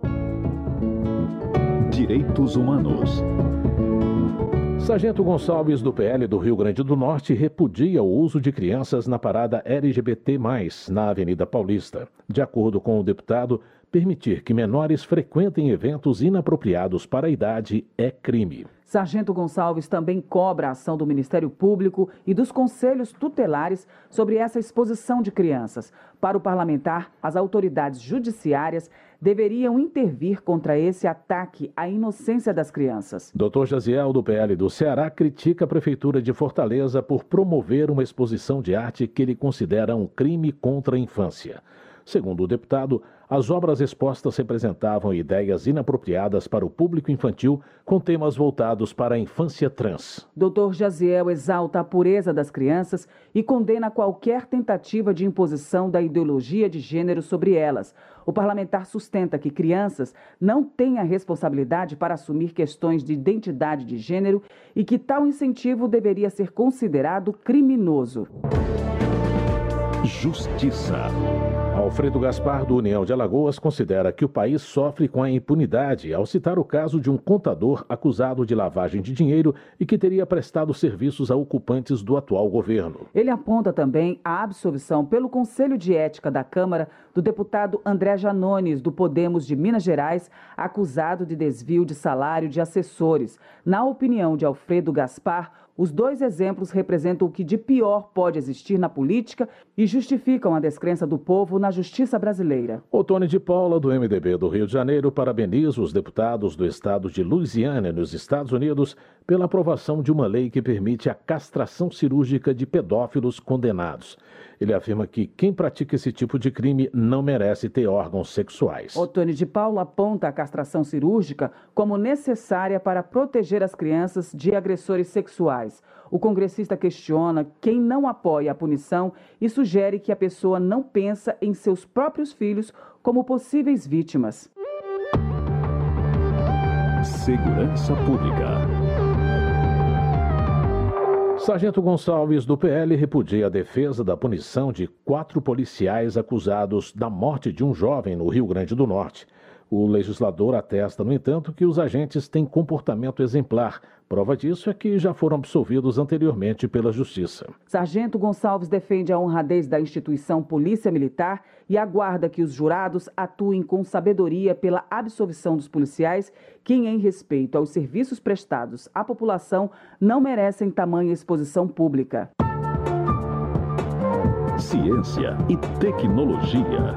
Direitos Humanos. Sargento Gonçalves, do P L do Rio Grande do Norte, repudia o uso de crianças na parada L G B T mais, na Avenida Paulista. De acordo com o deputado, permitir que menores frequentem eventos inapropriados para a idade é crime. Sargento Gonçalves também cobra a ação do Ministério Público e dos conselhos tutelares sobre essa exposição de crianças. Para o parlamentar, as autoridades judiciárias deveriam intervir contra esse ataque à inocência das crianças. doutor Jaziel, do P L do Ceará, critica a Prefeitura de Fortaleza por promover uma exposição de arte que ele considera um crime contra a infância. Segundo o deputado, as obras expostas representavam ideias inapropriadas para o público infantil com temas voltados para a infância trans. doutor Jaziel exalta a pureza das crianças e condena qualquer tentativa de imposição da ideologia de gênero sobre elas. O parlamentar sustenta que crianças não têm a responsabilidade para assumir questões de identidade de gênero e que tal incentivo deveria ser considerado criminoso. Justiça. Alfredo Gaspar, do União de Alagoas, considera que o país sofre com a impunidade ao citar o caso de um contador acusado de lavagem de dinheiro e que teria prestado serviços a ocupantes do atual governo. Ele aponta também a absolvição pelo Conselho de Ética da Câmara do deputado André Janones, do Podemos de Minas Gerais, acusado de desvio de salário de assessores. Na opinião de Alfredo Gaspar, os dois exemplos representam o que de pior pode existir na política e justificam a descrença do povo na justiça brasileira. Otônio de Paula, do M D B do Rio de Janeiro, parabeniza os deputados do estado de Louisiana, nos Estados Unidos, pela aprovação de uma lei que permite a castração cirúrgica de pedófilos condenados. Ele afirma que quem pratica esse tipo de crime não merece ter órgãos sexuais. Otônio de Paula aponta a castração cirúrgica como necessária para proteger as crianças de agressores sexuais. O congressista questiona quem não apoia a punição e sugere que a pessoa não pensa em seus próprios filhos como possíveis vítimas. Segurança Pública. Sargento Gonçalves, do P L, repudia a defesa da punição de quatro policiais acusados da morte de um jovem no Rio Grande do Norte. O legislador atesta, no entanto, que os agentes têm comportamento exemplar. Prova disso é que já foram absolvidos anteriormente pela Justiça. Sargento Gonçalves defende a honradez da instituição Polícia Militar e aguarda que os jurados atuem com sabedoria pela absolvição dos policiais que, em respeito aos serviços prestados à população, não merecem tamanha exposição pública. Ciência e tecnologia.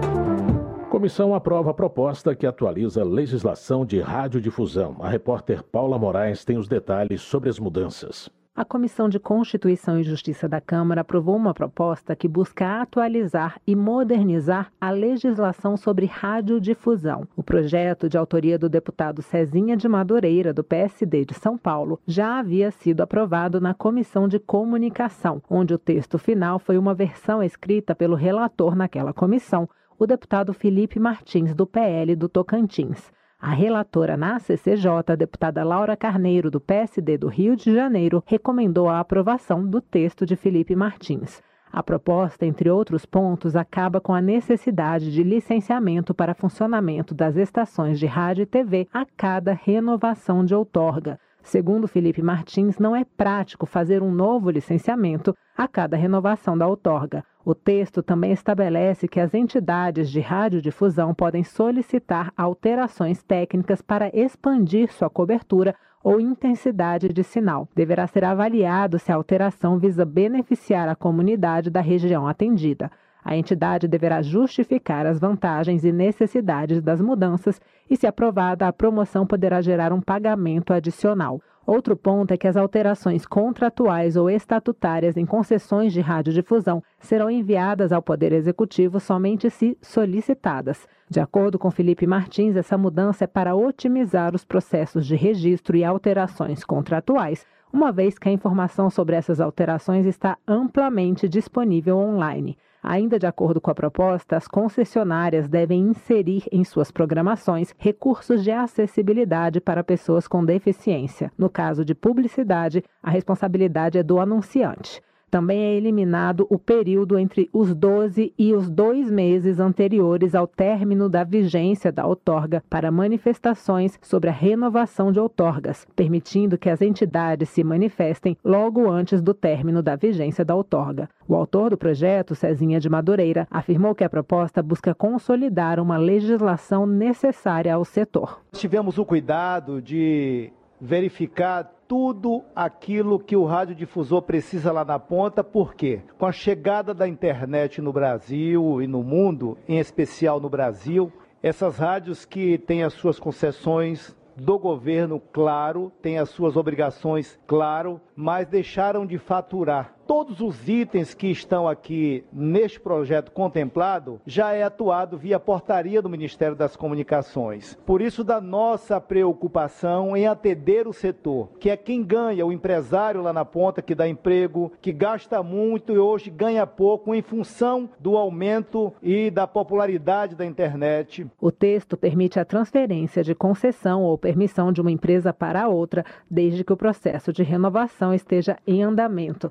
Comissão aprova a proposta que atualiza a legislação de radiodifusão. A repórter Paula Moraes tem os detalhes sobre as mudanças. A Comissão de Constituição e Justiça da Câmara aprovou uma proposta que busca atualizar e modernizar a legislação sobre radiodifusão. O projeto, de autoria do deputado Cezinha de Madureira, do P S D de São Paulo, já havia sido aprovado na Comissão de Comunicação, onde o texto final foi uma versão escrita pelo relator naquela comissão, o deputado Felipe Martins, do P L do Tocantins. A relatora na C C J, a deputada Laura Carneiro, do P S D do Rio de Janeiro, recomendou a aprovação do texto de Felipe Martins. A proposta, entre outros pontos, acaba com a necessidade de licenciamento para funcionamento das estações de rádio e T V a cada renovação de outorga. Segundo Felipe Martins, não é prático fazer um novo licenciamento a cada renovação da outorga. O texto também estabelece que as entidades de radiodifusão podem solicitar alterações técnicas para expandir sua cobertura ou intensidade de sinal. Deverá ser avaliado se a alteração visa beneficiar a comunidade da região atendida. A entidade deverá justificar as vantagens e necessidades das mudanças e, se aprovada, a promoção poderá gerar um pagamento adicional. Outro ponto é que as alterações contratuais ou estatutárias em concessões de radiodifusão serão enviadas ao Poder Executivo somente se solicitadas. De acordo com Felipe Martins, essa mudança é para otimizar os processos de registro e alterações contratuais, uma vez que a informação sobre essas alterações está amplamente disponível online. Ainda de acordo com a proposta, as concessionárias devem inserir em suas programações recursos de acessibilidade para pessoas com deficiência. No caso de publicidade, a responsabilidade é do anunciante. Também é eliminado o período entre os doze e os dois meses anteriores ao término da vigência da outorga para manifestações sobre a renovação de outorgas, permitindo que as entidades se manifestem logo antes do término da vigência da outorga. O autor do projeto, Cezinha de Madureira, afirmou que a proposta busca consolidar uma legislação necessária ao setor. Tivemos o cuidado de verificar tudo aquilo que o radiodifusor precisa lá na ponta, porque com a chegada da internet no Brasil e no mundo, em especial no Brasil, essas rádios que têm as suas concessões do governo, claro, têm as suas obrigações, claro, mas deixaram de faturar. Todos os itens que estão aqui neste projeto contemplado já é atuado via portaria do Ministério das Comunicações. Por isso, da nossa preocupação em atender o setor, que é quem ganha, o empresário lá na ponta, que dá emprego, que gasta muito e hoje ganha pouco em função do aumento e da popularidade da internet. O texto permite a transferência de concessão ou permissão de uma empresa para outra, desde que o processo de renovação esteja em andamento. Também está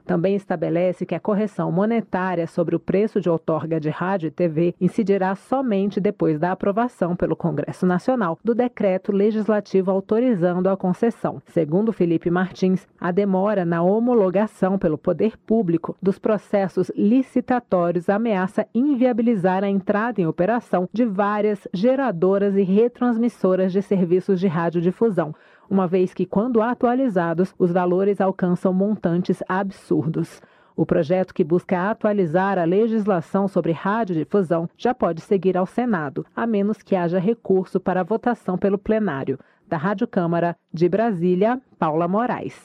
estabelece que a correção monetária sobre o preço de outorga de rádio e T V incidirá somente depois da aprovação pelo Congresso Nacional do decreto legislativo autorizando a concessão. Segundo Felipe Martins, a demora na homologação pelo poder público dos processos licitatórios ameaça inviabilizar a entrada em operação de várias geradoras e retransmissoras de serviços de radiodifusão, uma vez que, quando atualizados, os valores alcançam montantes absurdos. O projeto, que busca atualizar a legislação sobre radiodifusão, já pode seguir ao Senado, a menos que haja recurso para votação pelo plenário. Da Rádio Câmara, de Brasília, Paula Moraes.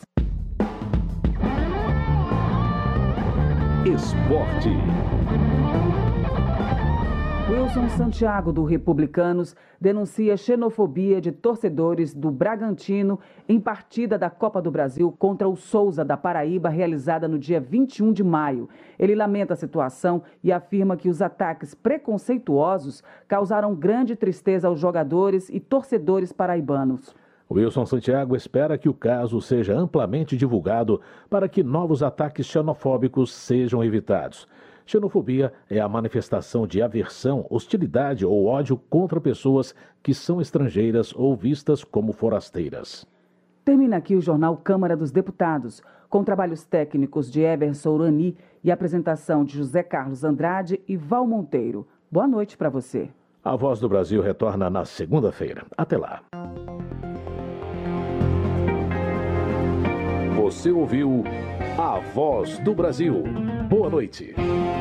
Esporte. Wilson Santiago, do Republicanos, denuncia xenofobia de torcedores do Bragantino em partida da Copa do Brasil contra o Souza da Paraíba, realizada no dia vinte e um de maio. Ele lamenta a situação e afirma que os ataques preconceituosos causaram grande tristeza aos jogadores e torcedores paraibanos. Wilson Santiago espera que o caso seja amplamente divulgado para que novos ataques xenofóbicos sejam evitados. Xenofobia é a manifestação de aversão, hostilidade ou ódio contra pessoas que são estrangeiras ou vistas como forasteiras. Termina aqui o Jornal Câmara dos Deputados, com trabalhos técnicos de Eberson Urani e apresentação de José Carlos Andrade e Val Monteiro. Boa noite para você. A Voz do Brasil retorna na segunda-feira. Até lá. Você ouviu A Voz do Brasil. Boa noite.